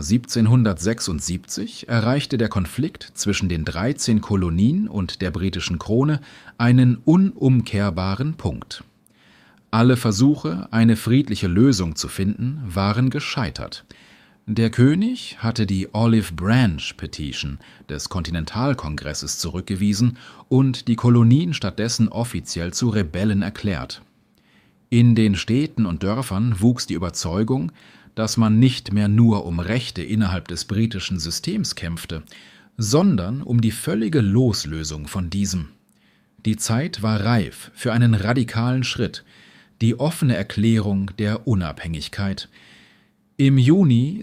1776 erreichte der Konflikt zwischen den 13 Kolonien und der britischen Krone einen unumkehrbaren Punkt. Alle Versuche, eine friedliche Lösung zu finden, waren gescheitert. Der König hatte die Olive Branch Petition des Kontinentalkongresses zurückgewiesen und die Kolonien stattdessen offiziell zu Rebellen erklärt. In den Städten und Dörfern wuchs die Überzeugung, dass man nicht mehr nur um Rechte innerhalb des britischen Systems kämpfte, sondern um die völlige Loslösung von diesem. Die Zeit war reif für einen radikalen Schritt, die offene Erklärung der Unabhängigkeit. Im Juni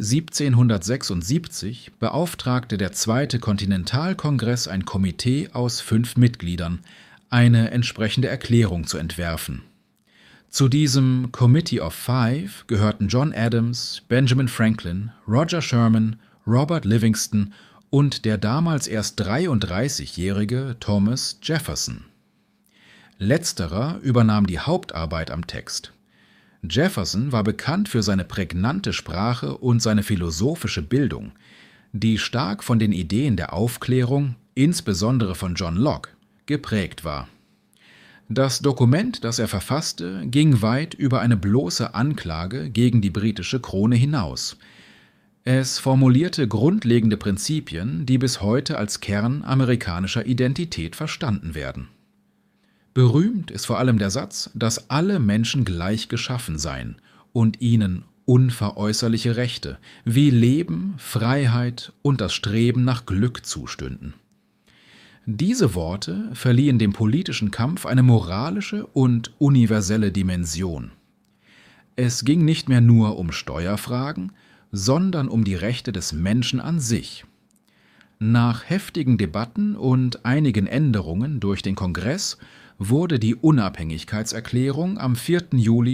1776 beauftragte der Zweite Kontinentalkongress ein Komitee aus 5 Mitgliedern, eine entsprechende Erklärung zu entwerfen. Zu diesem Committee of Five gehörten John Adams, Benjamin Franklin, Roger Sherman, Robert Livingston und der damals erst 33-jährige Thomas Jefferson. Letzterer übernahm die Hauptarbeit am Text. Jefferson war bekannt für seine prägnante Sprache und seine philosophische Bildung, die stark von den Ideen der Aufklärung, insbesondere von John Locke, geprägt war. Das Dokument, das er verfasste, ging weit über eine bloße Anklage gegen die britische Krone hinaus. Es formulierte grundlegende Prinzipien, die bis heute als Kern amerikanischer Identität verstanden werden. Berühmt ist vor allem der Satz, dass alle Menschen gleich geschaffen seien und ihnen unveräußerliche Rechte wie Leben, Freiheit und das Streben nach Glück zustünden. Diese Worte verliehen dem politischen Kampf eine moralische und universelle Dimension. Es ging nicht mehr nur um Steuerfragen, sondern um die Rechte des Menschen an sich. Nach heftigen Debatten und einigen Änderungen durch den Kongress wurde die Unabhängigkeitserklärung am 4. Juli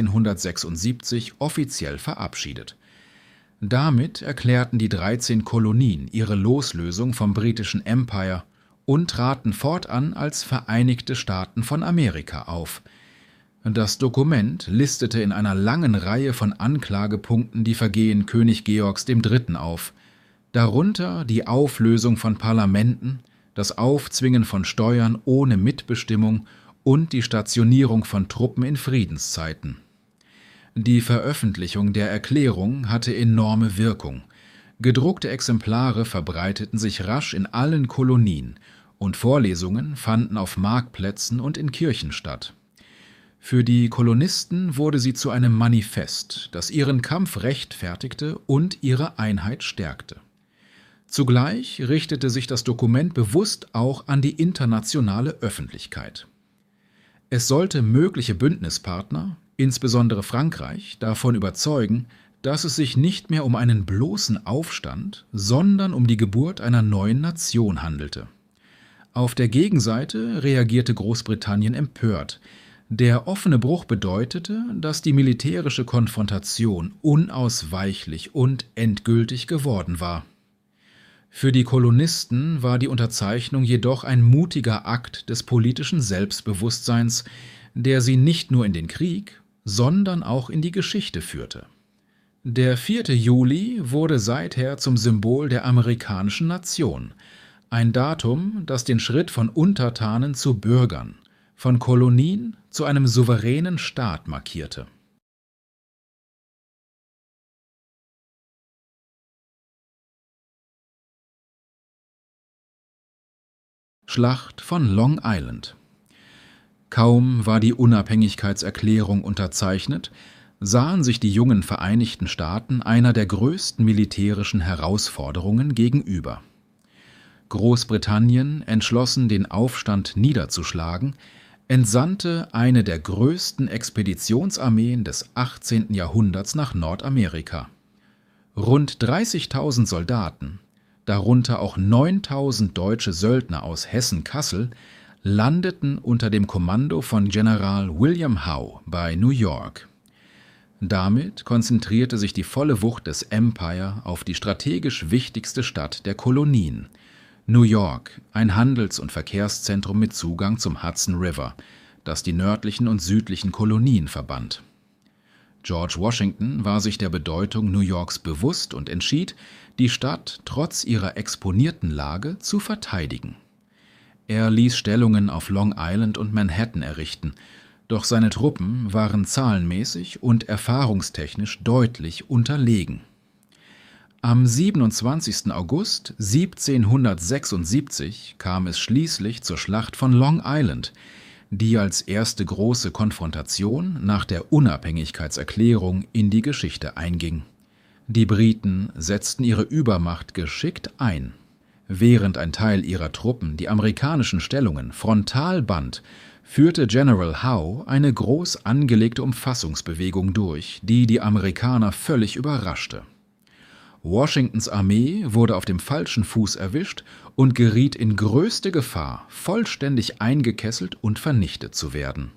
1776 offiziell verabschiedet. Damit erklärten die 13 Kolonien ihre Loslösung vom britischen Empire und traten fortan als Vereinigte Staaten von Amerika auf. Das Dokument listete in einer langen Reihe von Anklagepunkten die Vergehen König Georgs III. Auf, darunter die Auflösung von Parlamenten, das Aufzwingen von Steuern ohne Mitbestimmung und die Stationierung von Truppen in Friedenszeiten. Die Veröffentlichung der Erklärung hatte enorme Wirkung. Gedruckte Exemplare verbreiteten sich rasch in allen Kolonien und Vorlesungen fanden auf Marktplätzen und in Kirchen statt. Für die Kolonisten wurde sie zu einem Manifest, das ihren Kampf rechtfertigte und ihre Einheit stärkte. Zugleich richtete sich das Dokument bewusst auch an die internationale Öffentlichkeit. Es sollte mögliche Bündnispartner, insbesondere Frankreich, davon überzeugen, dass es sich nicht mehr um einen bloßen Aufstand, sondern um die Geburt einer neuen Nation handelte. Auf der Gegenseite reagierte Großbritannien empört. Der offene Bruch bedeutete, dass die militärische Konfrontation unausweichlich und endgültig geworden war. Für die Kolonisten war die Unterzeichnung jedoch ein mutiger Akt des politischen Selbstbewusstseins, der sie nicht nur in den Krieg, sondern auch in die Geschichte führte. Der 4. Juli wurde seither zum Symbol der amerikanischen Nation, ein Datum, das den Schritt von Untertanen zu Bürgern, von Kolonien zu einem souveränen Staat markierte. Schlacht von Long Island. Kaum war die Unabhängigkeitserklärung unterzeichnet, sahen sich die jungen Vereinigten Staaten einer der größten militärischen Herausforderungen gegenüber. Großbritannien, entschlossen, den Aufstand niederzuschlagen, entsandte eine der größten Expeditionsarmeen des 18. Jahrhunderts nach Nordamerika. Rund 30.000 Soldaten, darunter auch 9.000 deutsche Söldner aus Hessen-Kassel, landeten unter dem Kommando von General William Howe bei New York. Damit konzentrierte sich die volle Wucht des Empire auf die strategisch wichtigste Stadt der Kolonien, New York, ein Handels- und Verkehrszentrum mit Zugang zum Hudson River, das die nördlichen und südlichen Kolonien verband. George Washington war sich der Bedeutung New Yorks bewusst und entschied, die Stadt trotz ihrer exponierten Lage zu verteidigen. Er ließ Stellungen auf Long Island und Manhattan errichten, doch seine Truppen waren zahlenmäßig und erfahrungstechnisch deutlich unterlegen. Am 27. August 1776 kam es schließlich zur Schlacht von Long Island, die als erste große Konfrontation nach der Unabhängigkeitserklärung in die Geschichte einging. Die Briten setzten ihre Übermacht geschickt ein. Während ein Teil ihrer Truppen die amerikanischen Stellungen frontal band, führte General Howe eine groß angelegte Umfassungsbewegung durch, die die Amerikaner völlig überraschte. Washingtons Armee wurde auf dem falschen Fuß erwischt und geriet in größte Gefahr, vollständig eingekesselt und vernichtet zu werden.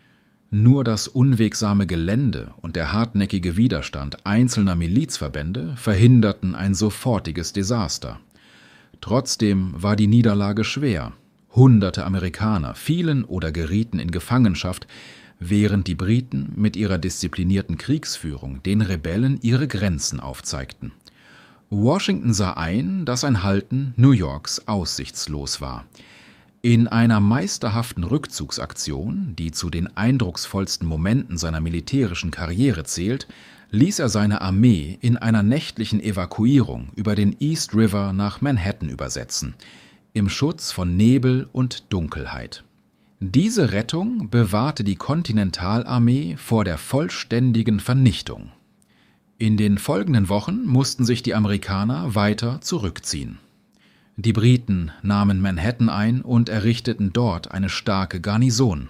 Nur das unwegsame Gelände und der hartnäckige Widerstand einzelner Milizverbände verhinderten ein sofortiges Desaster. Trotzdem war die Niederlage schwer. Hunderte Amerikaner fielen oder gerieten in Gefangenschaft, während die Briten mit ihrer disziplinierten Kriegsführung den Rebellen ihre Grenzen aufzeigten. Washington sah ein, dass ein Halten New Yorks aussichtslos war. In einer meisterhaften Rückzugsaktion, die zu den eindrucksvollsten Momenten seiner militärischen Karriere zählt, ließ er seine Armee in einer nächtlichen Evakuierung über den East River nach Manhattan übersetzen, im Schutz von Nebel und Dunkelheit. Diese Rettung bewahrte die Kontinentalarmee vor der vollständigen Vernichtung. In den folgenden Wochen mussten sich die Amerikaner weiter zurückziehen. Die Briten nahmen Manhattan ein und errichteten dort eine starke Garnison.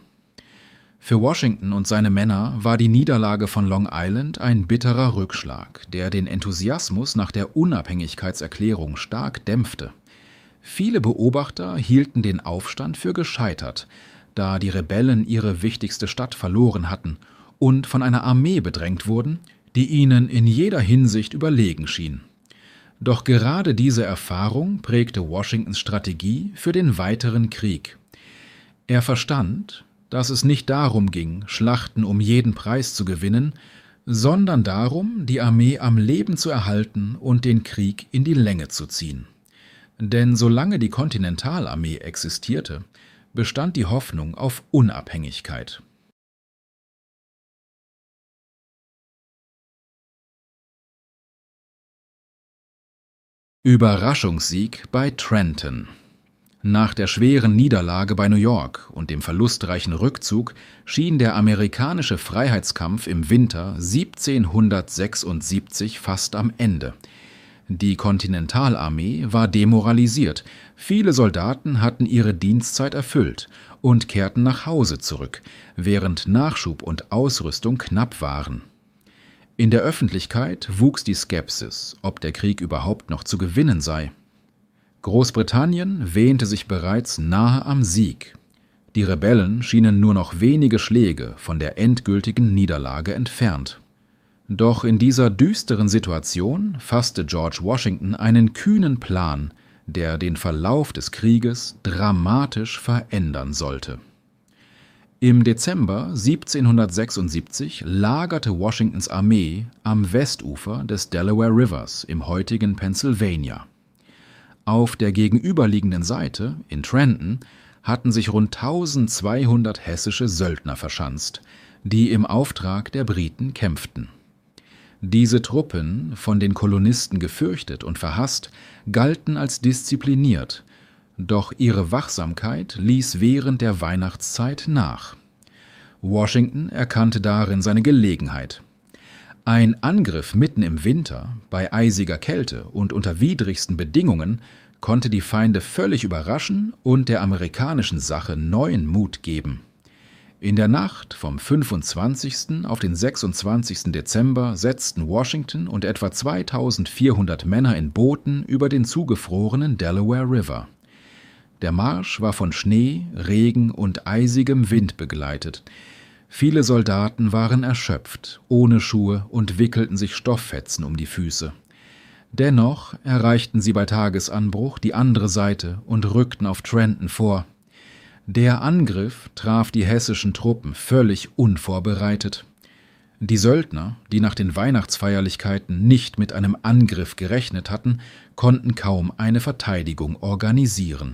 Für Washington und seine Männer war die Niederlage von Long Island ein bitterer Rückschlag, der den Enthusiasmus nach der Unabhängigkeitserklärung stark dämpfte. Viele Beobachter hielten den Aufstand für gescheitert, da die Rebellen ihre wichtigste Stadt verloren hatten und von einer Armee bedrängt wurden, die ihnen in jeder Hinsicht überlegen schien. Doch gerade diese Erfahrung prägte Washingtons Strategie für den weiteren Krieg. Er verstand, dass es nicht darum ging, Schlachten um jeden Preis zu gewinnen, sondern darum, die Armee am Leben zu erhalten und den Krieg in die Länge zu ziehen. Denn solange die Kontinentalarmee existierte, bestand die Hoffnung auf Unabhängigkeit. Überraschungssieg bei Trenton. Nach der schweren Niederlage bei New York und dem verlustreichen Rückzug schien der amerikanische Freiheitskampf im Winter 1776 fast am Ende. Die Kontinentalarmee war demoralisiert, viele Soldaten hatten ihre Dienstzeit erfüllt und kehrten nach Hause zurück, während Nachschub und Ausrüstung knapp waren. In der Öffentlichkeit wuchs die Skepsis, ob der Krieg überhaupt noch zu gewinnen sei. Großbritannien wähnte sich bereits nahe am Sieg. Die Rebellen schienen nur noch wenige Schläge von der endgültigen Niederlage entfernt. Doch in dieser düsteren Situation fasste George Washington einen kühnen Plan, der den Verlauf des Krieges dramatisch verändern sollte. Im Dezember 1776 lagerte Washingtons Armee am Westufer des Delaware Rivers im heutigen Pennsylvania. Auf der gegenüberliegenden Seite, in Trenton, hatten sich rund 1200 hessische Söldner verschanzt, die im Auftrag der Briten kämpften. Diese Truppen, von den Kolonisten gefürchtet und verhasst, galten als diszipliniert, doch ihre Wachsamkeit ließ während der Weihnachtszeit nach. Washington erkannte darin seine Gelegenheit. Ein Angriff mitten im Winter, bei eisiger Kälte und unter widrigsten Bedingungen, konnte die Feinde völlig überraschen und der amerikanischen Sache neuen Mut geben. In der Nacht vom 25. auf den 26. Dezember setzten Washington und etwa 2400 Männer in Booten über den zugefrorenen Delaware River. Der Marsch war von Schnee, Regen und eisigem Wind begleitet. Viele Soldaten waren erschöpft, ohne Schuhe und wickelten sich Stofffetzen um die Füße. Dennoch erreichten sie bei Tagesanbruch die andere Seite und rückten auf Trenton vor. Der Angriff traf die hessischen Truppen völlig unvorbereitet. Die Söldner, die nach den Weihnachtsfeierlichkeiten nicht mit einem Angriff gerechnet hatten, konnten kaum eine Verteidigung organisieren.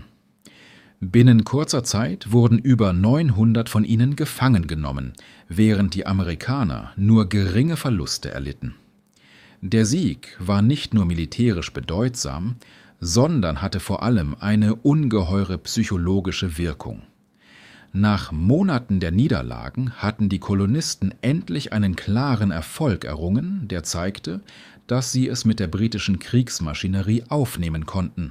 Binnen kurzer Zeit wurden über 900 von ihnen gefangen genommen, während die Amerikaner nur geringe Verluste erlitten. Der Sieg war nicht nur militärisch bedeutsam, sondern hatte vor allem eine ungeheure psychologische Wirkung. Nach Monaten der Niederlagen hatten die Kolonisten endlich einen klaren Erfolg errungen, der zeigte, dass sie es mit der britischen Kriegsmaschinerie aufnehmen konnten.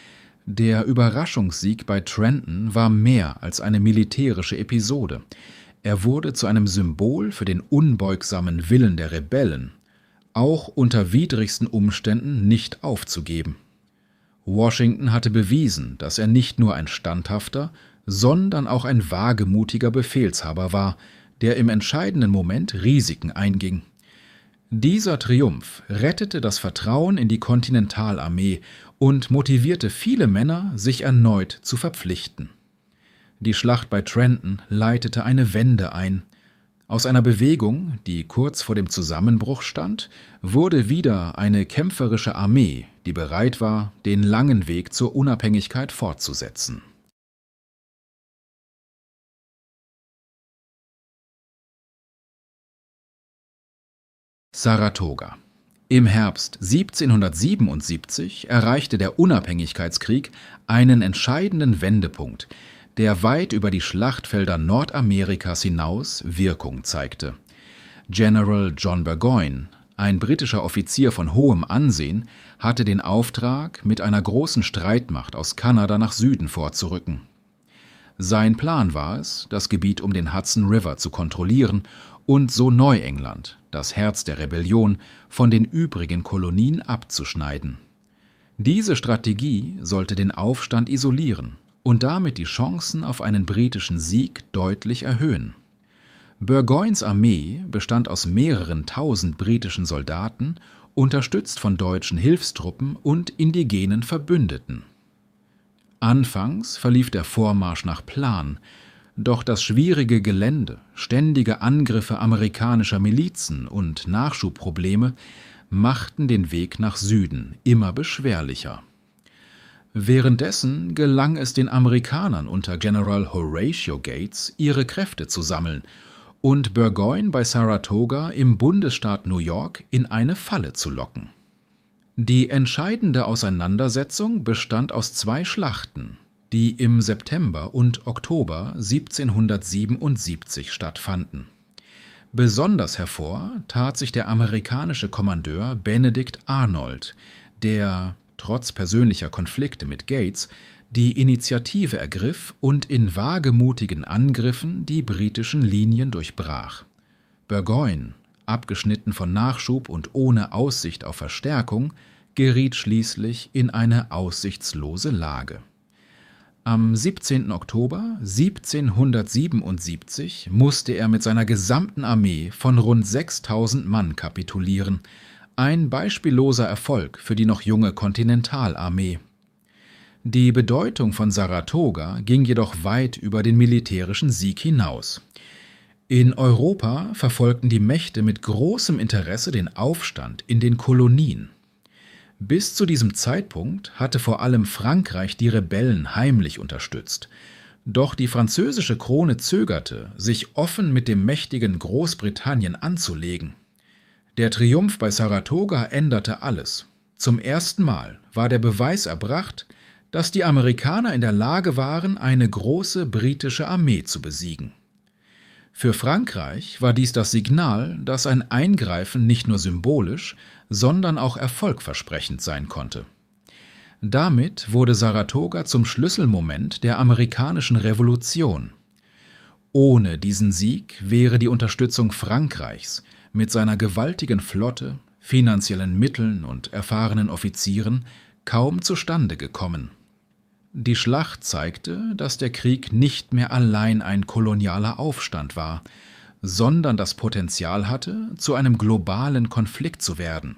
Der Überraschungssieg bei Trenton war mehr als eine militärische Episode. Er wurde zu einem Symbol für den unbeugsamen Willen der Rebellen, auch unter widrigsten Umständen nicht aufzugeben. Washington hatte bewiesen, dass er nicht nur ein standhafter, sondern auch ein wagemutiger Befehlshaber war, der im entscheidenden Moment Risiken einging. Dieser Triumph rettete das Vertrauen in die Kontinentalarmee und motivierte viele Männer, sich erneut zu verpflichten. Die Schlacht bei Trenton leitete eine Wende ein. Aus einer Bewegung, die kurz vor dem Zusammenbruch stand, wurde wieder eine kämpferische Armee, die bereit war, den langen Weg zur Unabhängigkeit fortzusetzen. Saratoga. Im Herbst 1777 erreichte der Unabhängigkeitskrieg einen entscheidenden Wendepunkt, der weit über die Schlachtfelder Nordamerikas hinaus Wirkung zeigte. General John Burgoyne, ein britischer Offizier von hohem Ansehen, hatte den Auftrag, mit einer großen Streitmacht aus Kanada nach Süden vorzurücken. Sein Plan war es, das Gebiet um den Hudson River zu kontrollieren und so Neuengland, das Herz der Rebellion, von den übrigen Kolonien abzuschneiden. Diese Strategie sollte den Aufstand isolieren und damit die Chancen auf einen britischen Sieg deutlich erhöhen. Burgoynes Armee bestand aus mehreren tausend britischen Soldaten, unterstützt von deutschen Hilfstruppen und indigenen Verbündeten. Anfangs verlief der Vormarsch nach Plan, doch das schwierige Gelände, ständige Angriffe amerikanischer Milizen und Nachschubprobleme machten den Weg nach Süden immer beschwerlicher. Währenddessen gelang es den Amerikanern unter General Horatio Gates, ihre Kräfte zu sammeln und Burgoyne bei Saratoga im Bundesstaat New York in eine Falle zu locken. Die entscheidende Auseinandersetzung bestand aus 2 Schlachten, die im September und Oktober 1777 stattfanden. Besonders hervor tat sich der amerikanische Kommandeur Benedict Arnold, der, trotz persönlicher Konflikte mit Gates, die Initiative ergriff und in wagemutigen Angriffen die britischen Linien durchbrach. Burgoyne, abgeschnitten von Nachschub und ohne Aussicht auf Verstärkung, geriet schließlich in eine aussichtslose Lage. Am 17. Oktober 1777 musste er mit seiner gesamten Armee von rund 6.000 Mann kapitulieren, ein beispielloser Erfolg für die noch junge Kontinentalarmee. Die Bedeutung von Saratoga ging jedoch weit über den militärischen Sieg hinaus. In Europa verfolgten die Mächte mit großem Interesse den Aufstand in den Kolonien. Bis zu diesem Zeitpunkt hatte vor allem Frankreich die Rebellen heimlich unterstützt. Doch die französische Krone zögerte, sich offen mit dem mächtigen Großbritannien anzulegen. Der Triumph bei Saratoga änderte alles. Zum ersten Mal war der Beweis erbracht, dass die Amerikaner in der Lage waren, eine große britische Armee zu besiegen. Für Frankreich war dies das Signal, dass ein Eingreifen nicht nur symbolisch, sondern auch erfolgversprechend sein konnte. Damit wurde Saratoga zum Schlüsselmoment der amerikanischen Revolution. Ohne diesen Sieg wäre die Unterstützung Frankreichs mit seiner gewaltigen Flotte, finanziellen Mitteln und erfahrenen Offizieren kaum zustande gekommen. Die Schlacht zeigte, dass der Krieg nicht mehr allein ein kolonialer Aufstand war, sondern das Potenzial hatte, zu einem globalen Konflikt zu werden.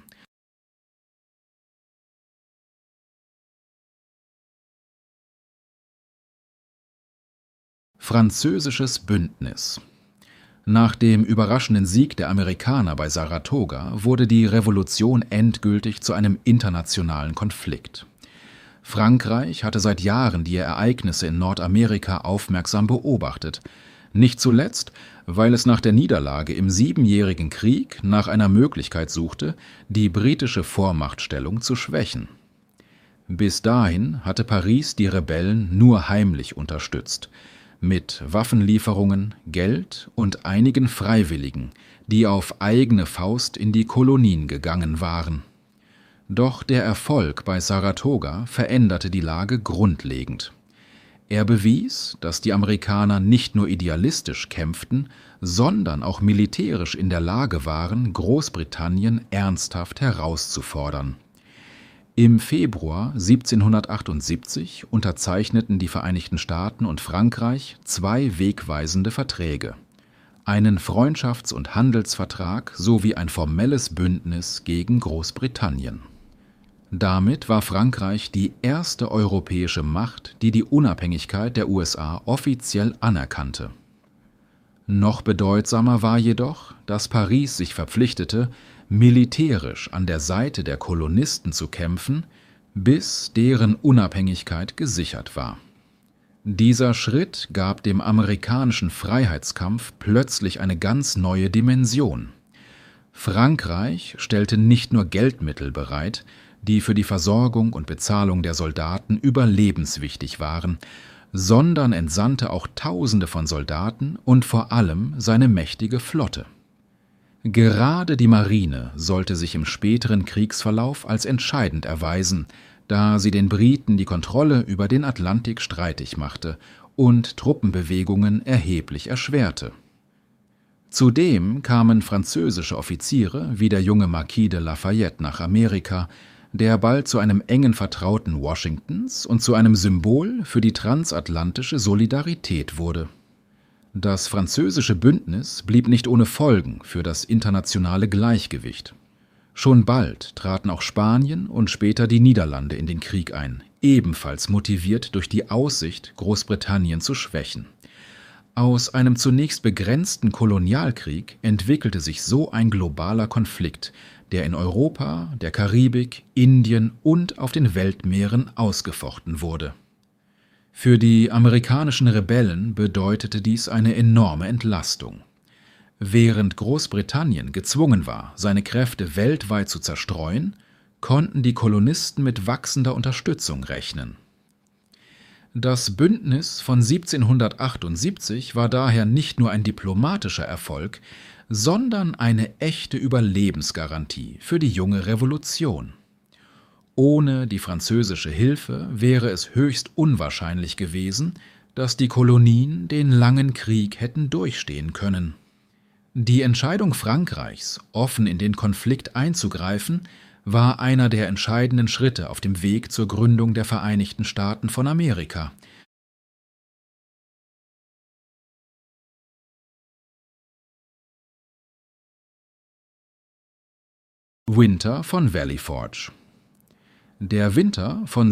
Französisches Bündnis. Nach dem überraschenden Sieg der Amerikaner bei Saratoga wurde die Revolution endgültig zu einem internationalen Konflikt. Frankreich hatte seit Jahren die Ereignisse in Nordamerika aufmerksam beobachtet, nicht zuletzt, weil es nach der Niederlage im Siebenjährigen Krieg nach einer Möglichkeit suchte, die britische Vormachtstellung zu schwächen. Bis dahin hatte Paris die Rebellen nur heimlich unterstützt, mit Waffenlieferungen, Geld und einigen Freiwilligen, die auf eigene Faust in die Kolonien gegangen waren. Doch der Erfolg bei Saratoga veränderte die Lage grundlegend. Er bewies, dass die Amerikaner nicht nur idealistisch kämpften, sondern auch militärisch in der Lage waren, Großbritannien ernsthaft herauszufordern. Im Februar 1778 unterzeichneten die Vereinigten Staaten und Frankreich 2 wegweisende Verträge: einen Freundschafts- und Handelsvertrag sowie ein formelles Bündnis gegen Großbritannien. Damit war Frankreich die erste europäische Macht, die die Unabhängigkeit der USA offiziell anerkannte. Noch bedeutsamer war jedoch, dass Paris sich verpflichtete, militärisch an der Seite der Kolonisten zu kämpfen, bis deren Unabhängigkeit gesichert war. Dieser Schritt gab dem amerikanischen Freiheitskampf plötzlich eine ganz neue Dimension. Frankreich stellte nicht nur Geldmittel bereit, die für die Versorgung und Bezahlung der Soldaten überlebenswichtig waren, sondern entsandte auch Tausende von Soldaten und vor allem seine mächtige Flotte. Gerade die Marine sollte sich im späteren Kriegsverlauf als entscheidend erweisen, da sie den Briten die Kontrolle über den Atlantik streitig machte und Truppenbewegungen erheblich erschwerte. Zudem kamen französische Offiziere wie der junge Marquis de Lafayette nach Amerika, der bald zu einem engen Vertrauten Washingtons und zu einem Symbol für die transatlantische Solidarität wurde. Das französische Bündnis blieb nicht ohne Folgen für das internationale Gleichgewicht. Schon bald traten auch Spanien und später die Niederlande in den Krieg ein, ebenfalls motiviert durch die Aussicht, Großbritannien zu schwächen. Aus einem zunächst begrenzten Kolonialkrieg entwickelte sich so ein globaler Konflikt, der in Europa, der Karibik, Indien und auf den Weltmeeren ausgefochten wurde. Für die amerikanischen Rebellen bedeutete dies eine enorme Entlastung. Während Großbritannien gezwungen war, seine Kräfte weltweit zu zerstreuen, konnten die Kolonisten mit wachsender Unterstützung rechnen. Das Bündnis von 1778 war daher nicht nur ein diplomatischer Erfolg, sondern eine echte Überlebensgarantie für die junge Revolution. Ohne die französische Hilfe wäre es höchst unwahrscheinlich gewesen, dass die Kolonien den langen Krieg hätten durchstehen können. Die Entscheidung Frankreichs, offen in den Konflikt einzugreifen, war einer der entscheidenden Schritte auf dem Weg zur Gründung der Vereinigten Staaten von Amerika. Winter von Valley Forge. Der Winter von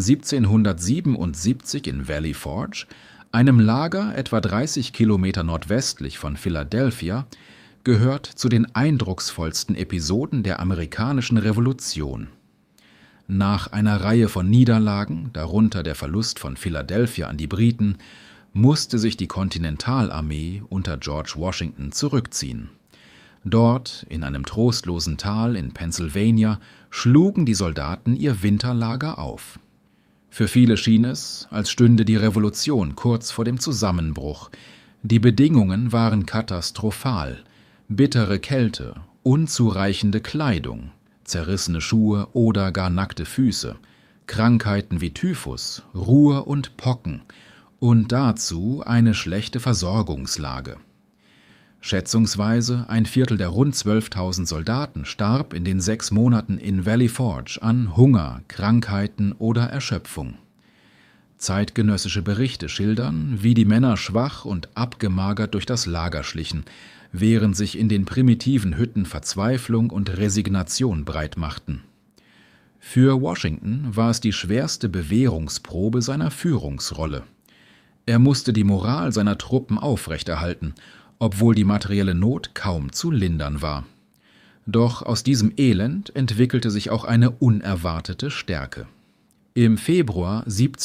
1777 in Valley Forge, einem Lager etwa 30 Kilometer nordwestlich von Philadelphia, gehört zu den eindrucksvollsten Episoden der amerikanischen Revolution. Nach einer Reihe von Niederlagen, darunter der Verlust von Philadelphia an die Briten, musste sich die Kontinentalarmee unter George Washington zurückziehen. Dort, in einem trostlosen Tal in Pennsylvania, schlugen die Soldaten ihr Winterlager auf. Für viele schien es, als stünde die Revolution kurz vor dem Zusammenbruch. Die Bedingungen waren katastrophal: bittere Kälte, unzureichende Kleidung, zerrissene Schuhe oder gar nackte Füße, Krankheiten wie Typhus, Ruhr und Pocken und dazu eine schlechte Versorgungslage. Schätzungsweise ein Viertel der rund 12.000 Soldaten starb in den 6 Monaten in Valley Forge an Hunger, Krankheiten oder Erschöpfung. Zeitgenössische Berichte schildern, wie die Männer schwach und abgemagert durch das Lager schlichen, während sich in den primitiven Hütten Verzweiflung und Resignation breitmachten. Für Washington war es die schwerste Bewährungsprobe seiner Führungsrolle. Er musste die Moral seiner Truppen aufrechterhalten, obwohl die materielle Not kaum zu lindern war. Doch aus diesem Elend entwickelte sich auch eine unerwartete Stärke. Im Februar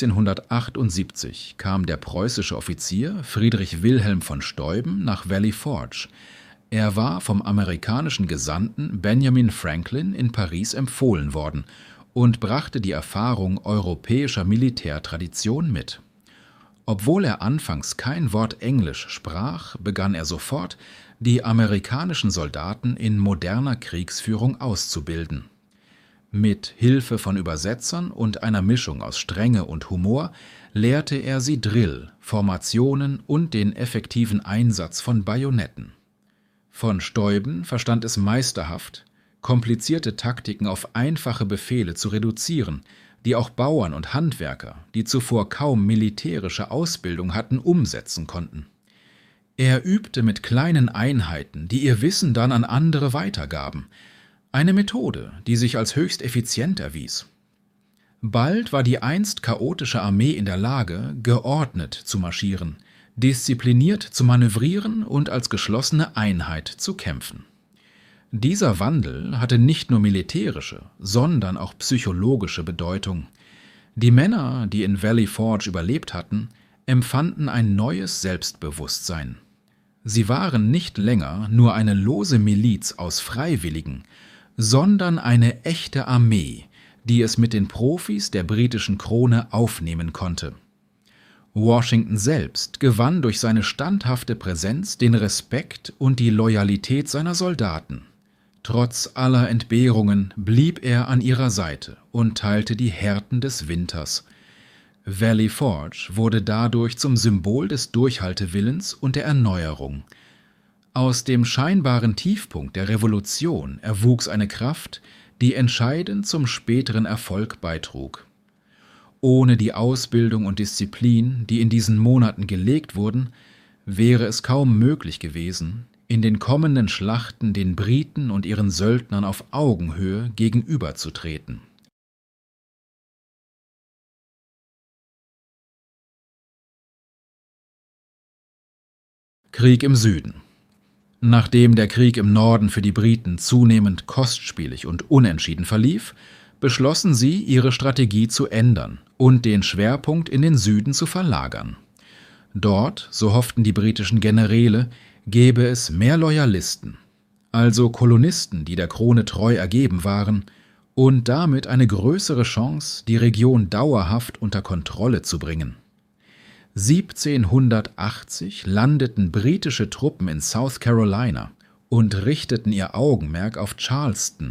1778 kam der preußische Offizier Friedrich Wilhelm von Steuben nach Valley Forge. Er war vom amerikanischen Gesandten Benjamin Franklin in Paris empfohlen worden und brachte die Erfahrung europäischer Militärtradition mit. Obwohl er anfangs kein Wort Englisch sprach, begann er sofort, die amerikanischen Soldaten in moderner Kriegsführung auszubilden. Mit Hilfe von Übersetzern und einer Mischung aus Strenge und Humor lehrte er sie Drill, Formationen und den effektiven Einsatz von Bajonetten. Von Steuben verstand es meisterhaft, komplizierte Taktiken auf einfache Befehle zu reduzieren, die auch Bauern und Handwerker, die zuvor kaum militärische Ausbildung hatten, umsetzen konnten. Er übte mit kleinen Einheiten, die ihr Wissen dann an andere weitergaben, eine Methode, die sich als höchst effizient erwies. Bald war die einst chaotische Armee in der Lage, geordnet zu marschieren, diszipliniert zu manövrieren und als geschlossene Einheit zu kämpfen. Dieser Wandel hatte nicht nur militärische, sondern auch psychologische Bedeutung. Die Männer, die in Valley Forge überlebt hatten, empfanden ein neues Selbstbewusstsein. Sie waren nicht länger nur eine lose Miliz aus Freiwilligen, sondern eine echte Armee, die es mit den Profis der britischen Krone aufnehmen konnte. Washington selbst gewann durch seine standhafte Präsenz den Respekt und die Loyalität seiner Soldaten. Trotz aller Entbehrungen blieb er an ihrer Seite und teilte die Härten des Winters. Valley Forge wurde dadurch zum Symbol des Durchhaltewillens und der Erneuerung. Aus dem scheinbaren Tiefpunkt der Revolution erwuchs eine Kraft, die entscheidend zum späteren Erfolg beitrug. Ohne die Ausbildung und Disziplin, die in diesen Monaten gelegt wurden, wäre es kaum möglich gewesen, in den kommenden Schlachten den Briten und ihren Söldnern auf Augenhöhe gegenüberzutreten. Krieg im Süden. Nachdem der Krieg im Norden für die Briten zunehmend kostspielig und unentschieden verlief, beschlossen sie, ihre Strategie zu ändern und den Schwerpunkt in den Süden zu verlagern. Dort, so hofften die britischen Generäle, gäbe es mehr Loyalisten, also Kolonisten, die der Krone treu ergeben waren, und damit eine größere Chance, die Region dauerhaft unter Kontrolle zu bringen. 1780 landeten britische Truppen in South Carolina und richteten ihr Augenmerk auf Charleston,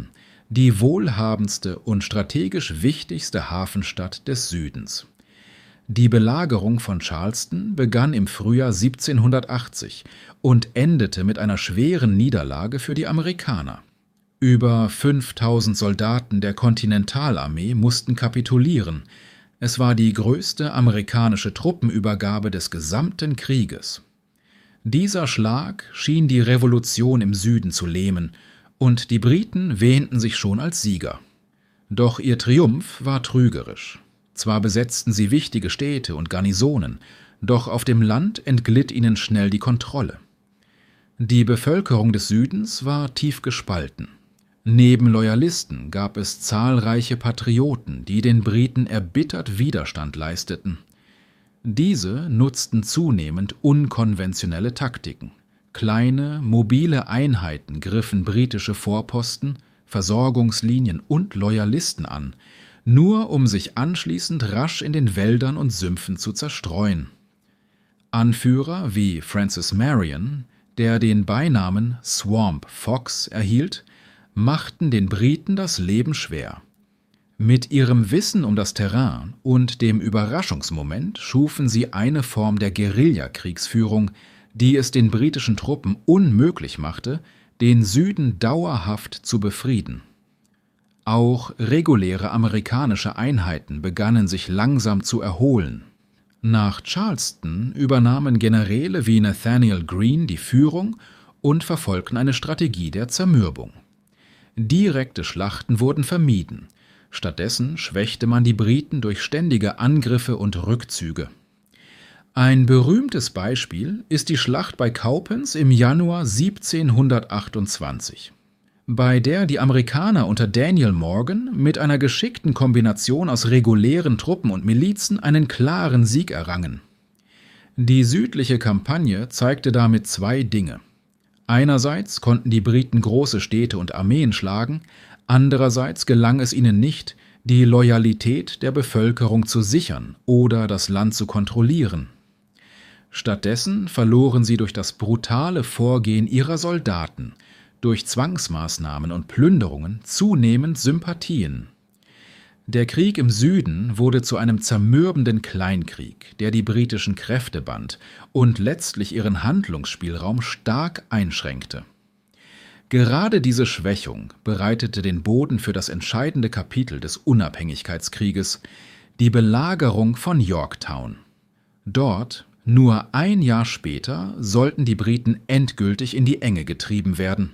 die wohlhabendste und strategisch wichtigste Hafenstadt des Südens. Die Belagerung von Charleston begann im Frühjahr 1780 und endete mit einer schweren Niederlage für die Amerikaner. Über 5000 Soldaten der Kontinentalarmee mussten kapitulieren. Es war die größte amerikanische Truppenübergabe des gesamten Krieges. Dieser Schlag schien die Revolution im Süden zu lähmen, und die Briten wähnten sich schon als Sieger. Doch ihr Triumph war trügerisch. Zwar besetzten sie wichtige Städte und Garnisonen, doch auf dem Land entglitt ihnen schnell die Kontrolle. Die Bevölkerung des Südens war tief gespalten. Neben Loyalisten gab es zahlreiche Patrioten, die den Briten erbittert Widerstand leisteten. Diese nutzten zunehmend unkonventionelle Taktiken. Kleine, mobile Einheiten griffen britische Vorposten, Versorgungslinien und Loyalisten an, nur um sich anschließend rasch in den Wäldern und Sümpfen zu zerstreuen. Anführer wie Francis Marion, der den Beinamen Swamp Fox erhielt, machten den Briten das Leben schwer. Mit ihrem Wissen um das Terrain und dem Überraschungsmoment schufen sie eine Form der Guerillakriegsführung, die es den britischen Truppen unmöglich machte, den Süden dauerhaft zu befrieden. Auch reguläre amerikanische Einheiten begannen sich langsam zu erholen. Nach Charleston übernahmen Generäle wie Nathanael Greene die Führung und verfolgten eine Strategie der Zermürbung. Direkte Schlachten wurden vermieden. Stattdessen schwächte man die Briten durch ständige Angriffe und Rückzüge. Ein berühmtes Beispiel ist die Schlacht bei Cowpens im Januar 1728, bei der die Amerikaner unter Daniel Morgan mit einer geschickten Kombination aus regulären Truppen und Milizen einen klaren Sieg errangen. Die südliche Kampagne zeigte damit zwei Dinge. Einerseits konnten die Briten große Städte und Armeen schlagen, andererseits gelang es ihnen nicht, die Loyalität der Bevölkerung zu sichern oder das Land zu kontrollieren. Stattdessen verloren sie durch das brutale Vorgehen ihrer Soldaten, durch Zwangsmaßnahmen und Plünderungen zunehmend Sympathien. Der Krieg im Süden wurde zu einem zermürbenden Kleinkrieg, der die britischen Kräfte band und letztlich ihren Handlungsspielraum stark einschränkte. Gerade diese Schwächung bereitete den Boden für das entscheidende Kapitel des Unabhängigkeitskrieges, die Belagerung von Yorktown. Dort, nur ein Jahr später, sollten die Briten endgültig in die Enge getrieben werden.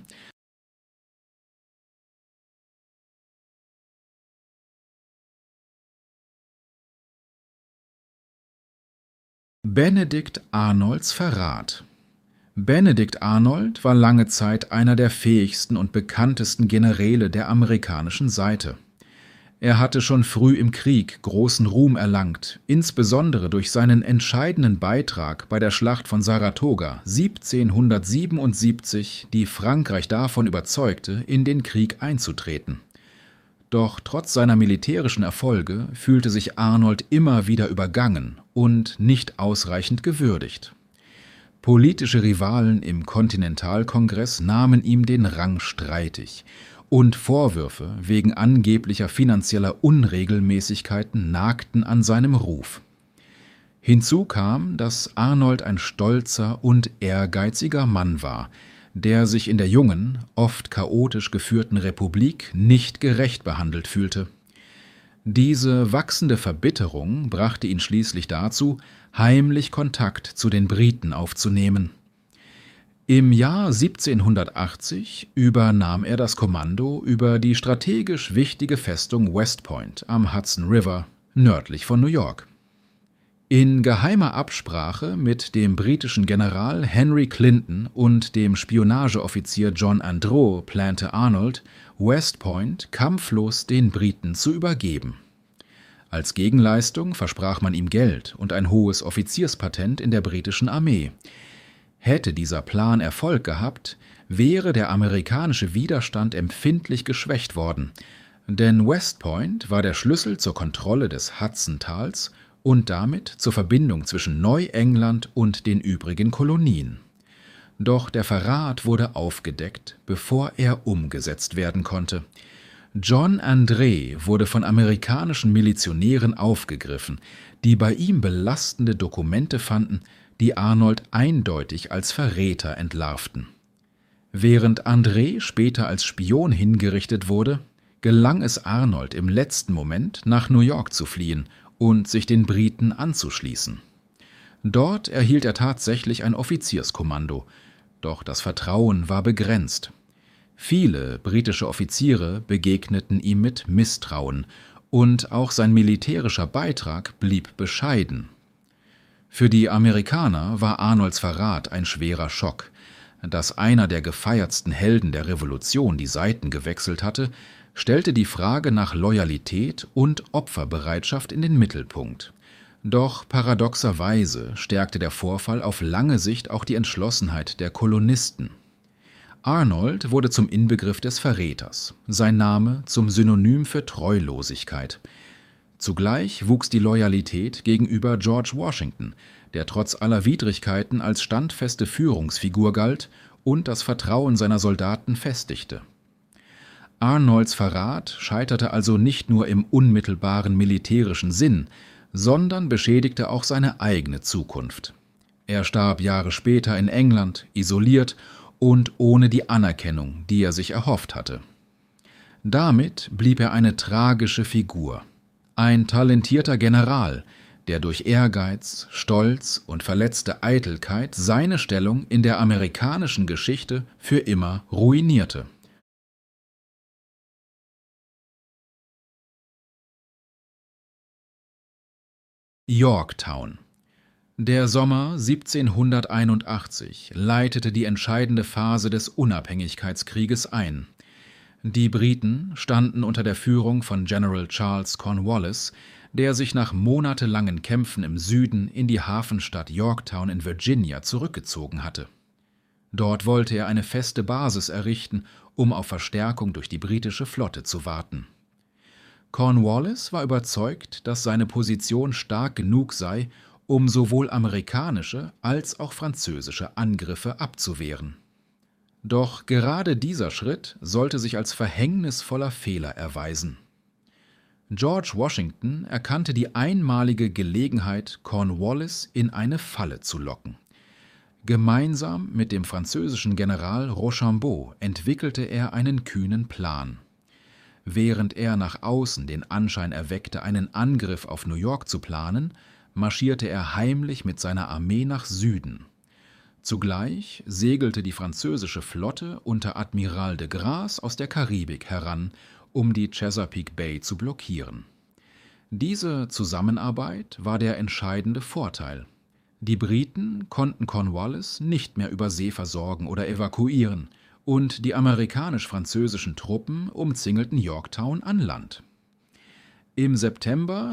Benedict Arnolds Verrat. Benedict Arnold war lange Zeit einer der fähigsten und bekanntesten Generäle der amerikanischen Seite. Er hatte schon früh im Krieg großen Ruhm erlangt, insbesondere durch seinen entscheidenden Beitrag bei der Schlacht von Saratoga 1777, die Frankreich davon überzeugte, in den Krieg einzutreten. Doch trotz seiner militärischen Erfolge fühlte sich Arnold immer wieder übergangen und nicht ausreichend gewürdigt. Politische Rivalen im Kontinentalkongress nahmen ihm den Rang streitig und Vorwürfe wegen angeblicher finanzieller Unregelmäßigkeiten nagten an seinem Ruf. Hinzu kam, dass Arnold ein stolzer und ehrgeiziger Mann war, der sich in der jungen, oft chaotisch geführten Republik nicht gerecht behandelt fühlte. Diese wachsende Verbitterung brachte ihn schließlich dazu, heimlich Kontakt zu den Briten aufzunehmen. Im Jahr 1780 übernahm er das Kommando über die strategisch wichtige Festung West Point am Hudson River, nördlich von New York. In geheimer Absprache mit dem britischen General Henry Clinton und dem Spionageoffizier John Andros plante Arnold, West Point kampflos den Briten zu übergeben. Als Gegenleistung versprach man ihm Geld und ein hohes Offizierspatent in der britischen Armee. Hätte dieser Plan Erfolg gehabt, wäre der amerikanische Widerstand empfindlich geschwächt worden, denn West Point war der Schlüssel zur Kontrolle des Hudson-Tals und damit zur Verbindung zwischen Neuengland und den übrigen Kolonien. Doch der Verrat wurde aufgedeckt, bevor er umgesetzt werden konnte. John André wurde von amerikanischen Milizionären aufgegriffen, die bei ihm belastende Dokumente fanden, die Arnold eindeutig als Verräter entlarvten. Während André später als Spion hingerichtet wurde, gelang es Arnold im letzten Moment, nach New York zu fliehen und sich den Briten anzuschließen. Dort erhielt er tatsächlich ein Offizierskommando, doch das Vertrauen war begrenzt. Viele britische Offiziere begegneten ihm mit Misstrauen und auch sein militärischer Beitrag blieb bescheiden. Für die Amerikaner war Arnolds Verrat ein schwerer Schock. Dass einer der gefeiertsten Helden der Revolution die Seiten gewechselt hatte, stellte die Frage nach Loyalität und Opferbereitschaft in den Mittelpunkt. Doch paradoxerweise stärkte der Vorfall auf lange Sicht auch die Entschlossenheit der Kolonisten. Arnold wurde zum Inbegriff des Verräters, sein Name zum Synonym für Treulosigkeit. Zugleich wuchs die Loyalität gegenüber George Washington, der trotz aller Widrigkeiten als standfeste Führungsfigur galt und das Vertrauen seiner Soldaten festigte. Arnolds Verrat scheiterte also nicht nur im unmittelbaren militärischen Sinn, sondern beschädigte auch seine eigene Zukunft. Er starb Jahre später in England, isoliert und ohne die Anerkennung, die er sich erhofft hatte. Damit blieb er eine tragische Figur, ein talentierter General, der durch Ehrgeiz, Stolz und verletzte Eitelkeit seine Stellung in der amerikanischen Geschichte für immer ruinierte. Yorktown. Der Sommer 1781 leitete die entscheidende Phase des Unabhängigkeitskrieges ein. Die Briten standen unter der Führung von General Charles Cornwallis, der sich nach monatelangen Kämpfen im Süden in die Hafenstadt Yorktown in Virginia zurückgezogen hatte. Dort wollte er eine feste Basis errichten, um auf Verstärkung durch die britische Flotte zu warten. Cornwallis war überzeugt, dass seine Position stark genug sei, um sowohl amerikanische als auch französische Angriffe abzuwehren. Doch gerade dieser Schritt sollte sich als verhängnisvoller Fehler erweisen. George Washington erkannte die einmalige Gelegenheit, Cornwallis in eine Falle zu locken. Gemeinsam mit dem französischen General Rochambeau entwickelte er einen kühnen Plan. Während er nach außen den Anschein erweckte, einen Angriff auf New York zu planen, marschierte er heimlich mit seiner Armee nach Süden. Zugleich segelte die französische Flotte unter Admiral de Grasse aus der Karibik heran, um die Chesapeake Bay zu blockieren. Diese Zusammenarbeit war der entscheidende Vorteil. Die Briten konnten Cornwallis nicht mehr über See versorgen oder evakuieren, und die amerikanisch-französischen Truppen umzingelten Yorktown an Land. Im September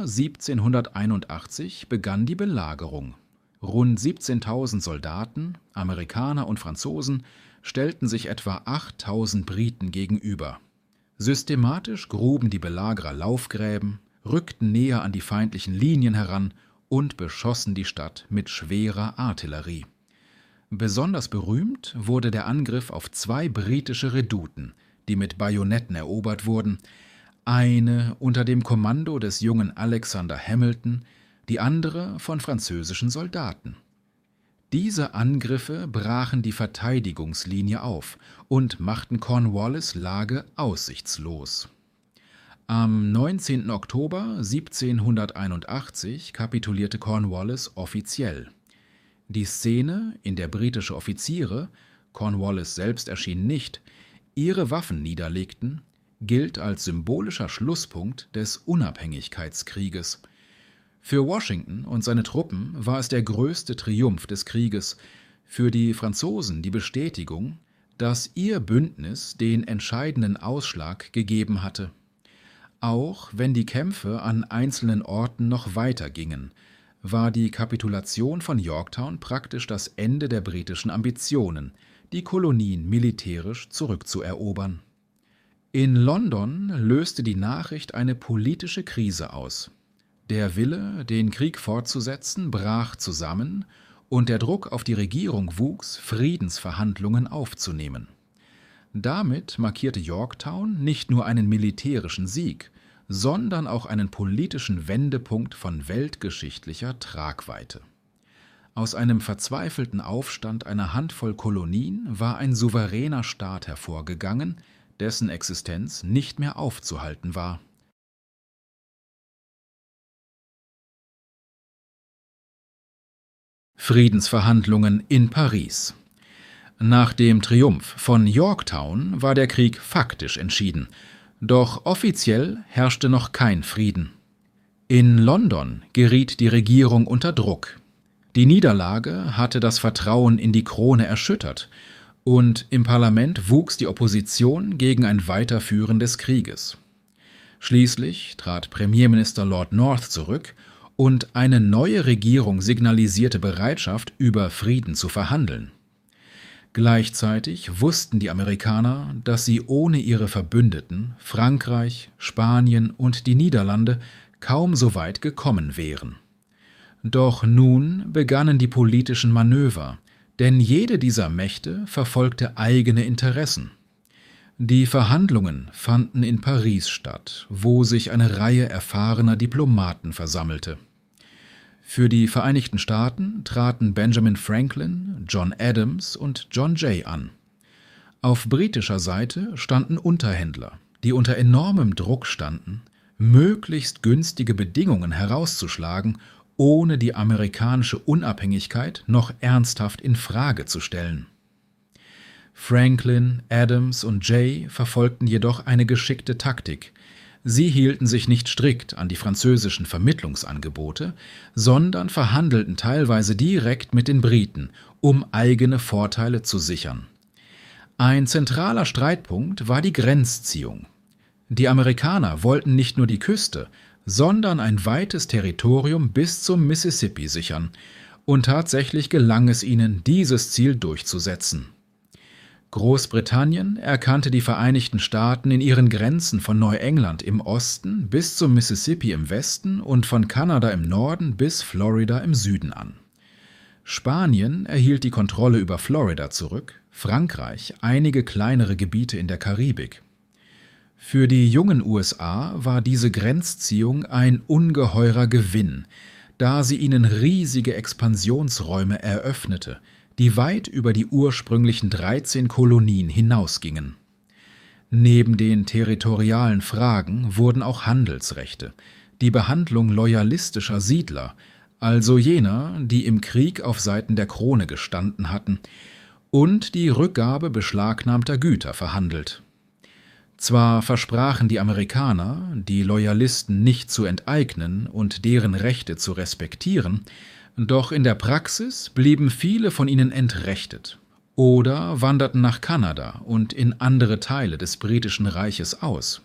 1781 begann die Belagerung. Rund 17.000 Soldaten, Amerikaner und Franzosen, stellten sich etwa 8.000 Briten gegenüber. Systematisch gruben die Belagerer Laufgräben, rückten näher an die feindlichen Linien heran und beschossen die Stadt mit schwerer Artillerie. Besonders berühmt wurde der Angriff auf 2 britische Redouten, die mit Bajonetten erobert wurden, eine unter dem Kommando des jungen Alexander Hamilton, die andere von französischen Soldaten. Diese Angriffe brachen die Verteidigungslinie auf und machten Cornwallis' Lage aussichtslos. Am 19. Oktober 1781 kapitulierte Cornwallis offiziell. Die Szene, in der britische Offiziere, Cornwallis selbst erschien nicht, ihre Waffen niederlegten, gilt als symbolischer Schlusspunkt des Unabhängigkeitskrieges. Für Washington und seine Truppen war es der größte Triumph des Krieges, für die Franzosen die Bestätigung, dass ihr Bündnis den entscheidenden Ausschlag gegeben hatte. Auch wenn die Kämpfe an einzelnen Orten noch weiter gingen, war die Kapitulation von Yorktown praktisch das Ende der britischen Ambitionen, die Kolonien militärisch zurückzuerobern. In London löste die Nachricht eine politische Krise aus. Der Wille, den Krieg fortzusetzen, brach zusammen und der Druck auf die Regierung wuchs, Friedensverhandlungen aufzunehmen. Damit markierte Yorktown nicht nur einen militärischen Sieg, sondern auch einen politischen Wendepunkt von weltgeschichtlicher Tragweite. Aus einem verzweifelten Aufstand einer Handvoll Kolonien war ein souveräner Staat hervorgegangen, dessen Existenz nicht mehr aufzuhalten war. Friedensverhandlungen in Paris. Nach dem Triumph von Yorktown war der Krieg faktisch entschieden, doch offiziell herrschte noch kein Frieden. In London geriet die Regierung unter Druck. Die Niederlage hatte das Vertrauen in die Krone erschüttert, und im Parlament wuchs die Opposition gegen ein Weiterführen des Krieges. Schließlich trat Premierminister Lord North zurück und eine neue Regierung signalisierte Bereitschaft, über Frieden zu verhandeln. Gleichzeitig wussten die Amerikaner, dass sie ohne ihre Verbündeten Frankreich, Spanien und die Niederlande kaum so weit gekommen wären. Doch nun begannen die politischen Manöver, denn jede dieser Mächte verfolgte eigene Interessen. Die Verhandlungen fanden in Paris statt, wo sich eine Reihe erfahrener Diplomaten versammelte. Für die Vereinigten Staaten traten Benjamin Franklin, John Adams und John Jay an. Auf britischer Seite standen Unterhändler, die unter enormem Druck standen, möglichst günstige Bedingungen herauszuschlagen, ohne die amerikanische Unabhängigkeit noch ernsthaft in Frage zu stellen. Franklin, Adams und Jay verfolgten jedoch eine geschickte Taktik. Sie hielten sich nicht strikt an die französischen Vermittlungsangebote, sondern verhandelten teilweise direkt mit den Briten, um eigene Vorteile zu sichern. Ein zentraler Streitpunkt war die Grenzziehung. Die Amerikaner wollten nicht nur die Küste, sondern ein weites Territorium bis zum Mississippi sichern, und tatsächlich gelang es ihnen, dieses Ziel durchzusetzen. Großbritannien erkannte die Vereinigten Staaten in ihren Grenzen von Neuengland im Osten bis zum Mississippi im Westen und von Kanada im Norden bis Florida im Süden an. Spanien erhielt die Kontrolle über Florida zurück, Frankreich einige kleinere Gebiete in der Karibik. Für die jungen USA war diese Grenzziehung ein ungeheurer Gewinn, da sie ihnen riesige Expansionsräume eröffnete, die weit über die ursprünglichen 13 Kolonien hinausgingen. Neben den territorialen Fragen wurden auch Handelsrechte, die Behandlung loyalistischer Siedler, also jener, die im Krieg auf Seiten der Krone gestanden hatten, und die Rückgabe beschlagnahmter Güter verhandelt. Zwar versprachen die Amerikaner, die Loyalisten nicht zu enteignen und deren Rechte zu respektieren, doch in der Praxis blieben viele von ihnen entrechtet oder wanderten nach Kanada und in andere Teile des britischen Reiches aus.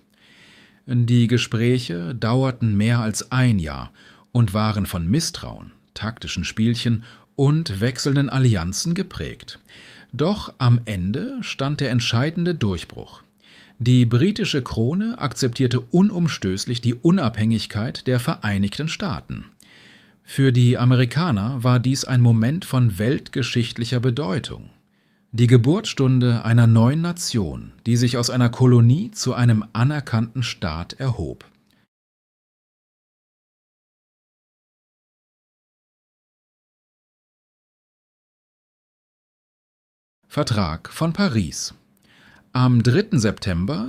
Die Gespräche dauerten mehr als ein Jahr und waren von Misstrauen, taktischen Spielchen und wechselnden Allianzen geprägt. Doch am Ende stand der entscheidende Durchbruch. Die britische Krone akzeptierte unumstößlich die Unabhängigkeit der Vereinigten Staaten. Für die Amerikaner war dies ein Moment von weltgeschichtlicher Bedeutung. Die Geburtsstunde einer neuen Nation, die sich aus einer Kolonie zu einem anerkannten Staat erhob. Vertrag von Paris. Am 3. September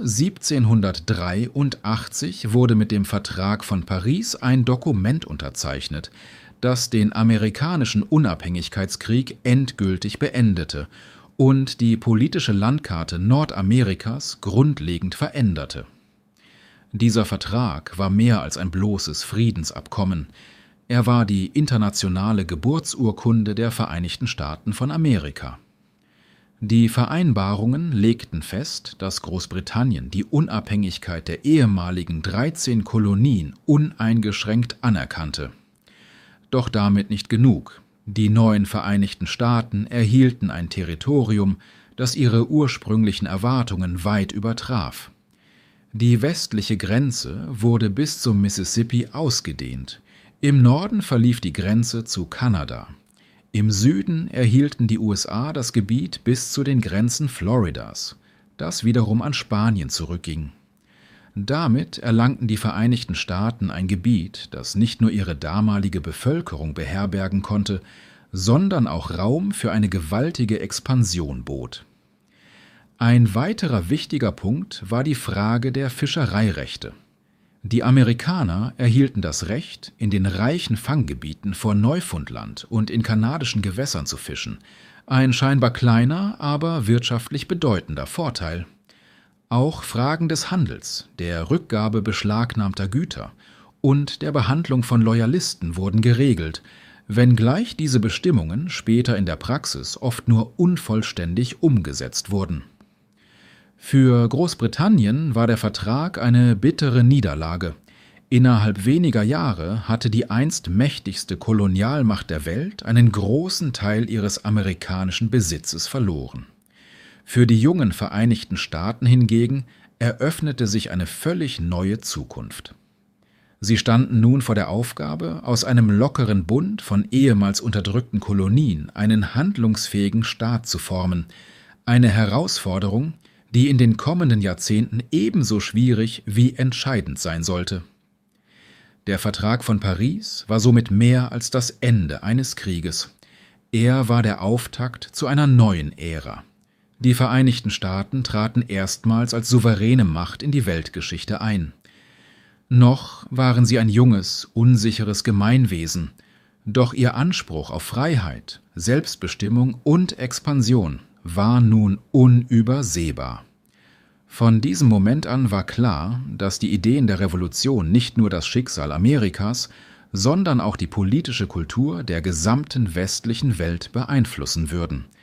1783 wurde mit dem Vertrag von Paris ein Dokument unterzeichnet, das den amerikanischen Unabhängigkeitskrieg endgültig beendete und die politische Landkarte Nordamerikas grundlegend veränderte. Dieser Vertrag war mehr als ein bloßes Friedensabkommen. Er war die internationale Geburtsurkunde der Vereinigten Staaten von Amerika. Die Vereinbarungen legten fest, dass Großbritannien die Unabhängigkeit der ehemaligen 13 Kolonien uneingeschränkt anerkannte. Doch damit nicht genug. Die neuen Vereinigten Staaten erhielten ein Territorium, das ihre ursprünglichen Erwartungen weit übertraf. Die westliche Grenze wurde bis zum Mississippi ausgedehnt. Im Norden verlief die Grenze zu Kanada. Im Süden erhielten die USA das Gebiet bis zu den Grenzen Floridas. das wiederum an Spanien zurückging. Damit erlangten die Vereinigten Staaten ein Gebiet, das nicht nur ihre damalige Bevölkerung beherbergen konnte, sondern auch Raum für eine gewaltige Expansion bot. Ein weiterer wichtiger Punkt war die Frage der Fischereirechte. Die Amerikaner erhielten das Recht, in den reichen Fanggebieten vor Neufundland und in kanadischen Gewässern zu fischen, ein scheinbar kleiner, aber wirtschaftlich bedeutender Vorteil. Auch Fragen des Handels, der Rückgabe beschlagnahmter Güter und der Behandlung von Loyalisten wurden geregelt, wenngleich diese Bestimmungen später in der Praxis oft nur unvollständig umgesetzt wurden. Für Großbritannien war der Vertrag eine bittere Niederlage. Innerhalb weniger Jahre hatte die einst mächtigste Kolonialmacht der Welt einen großen Teil ihres amerikanischen Besitzes verloren. Für die jungen Vereinigten Staaten hingegen eröffnete sich eine völlig neue Zukunft. Sie standen nun vor der Aufgabe, aus einem lockeren Bund von ehemals unterdrückten Kolonien einen handlungsfähigen Staat zu formen, eine Herausforderung, die in den kommenden Jahrzehnten ebenso schwierig wie entscheidend sein sollte. Der Vertrag von Paris war somit mehr als das Ende eines Krieges. Er war der Auftakt zu einer neuen Ära. Die Vereinigten Staaten traten erstmals als souveräne Macht in die Weltgeschichte ein. Noch waren sie ein junges, unsicheres Gemeinwesen, doch ihr Anspruch auf Freiheit, Selbstbestimmung und Expansion war nun unübersehbar. Von diesem Moment an war klar, dass die Ideen der Revolution nicht nur das Schicksal Amerikas, sondern auch die politische Kultur der gesamten westlichen Welt beeinflussen würden –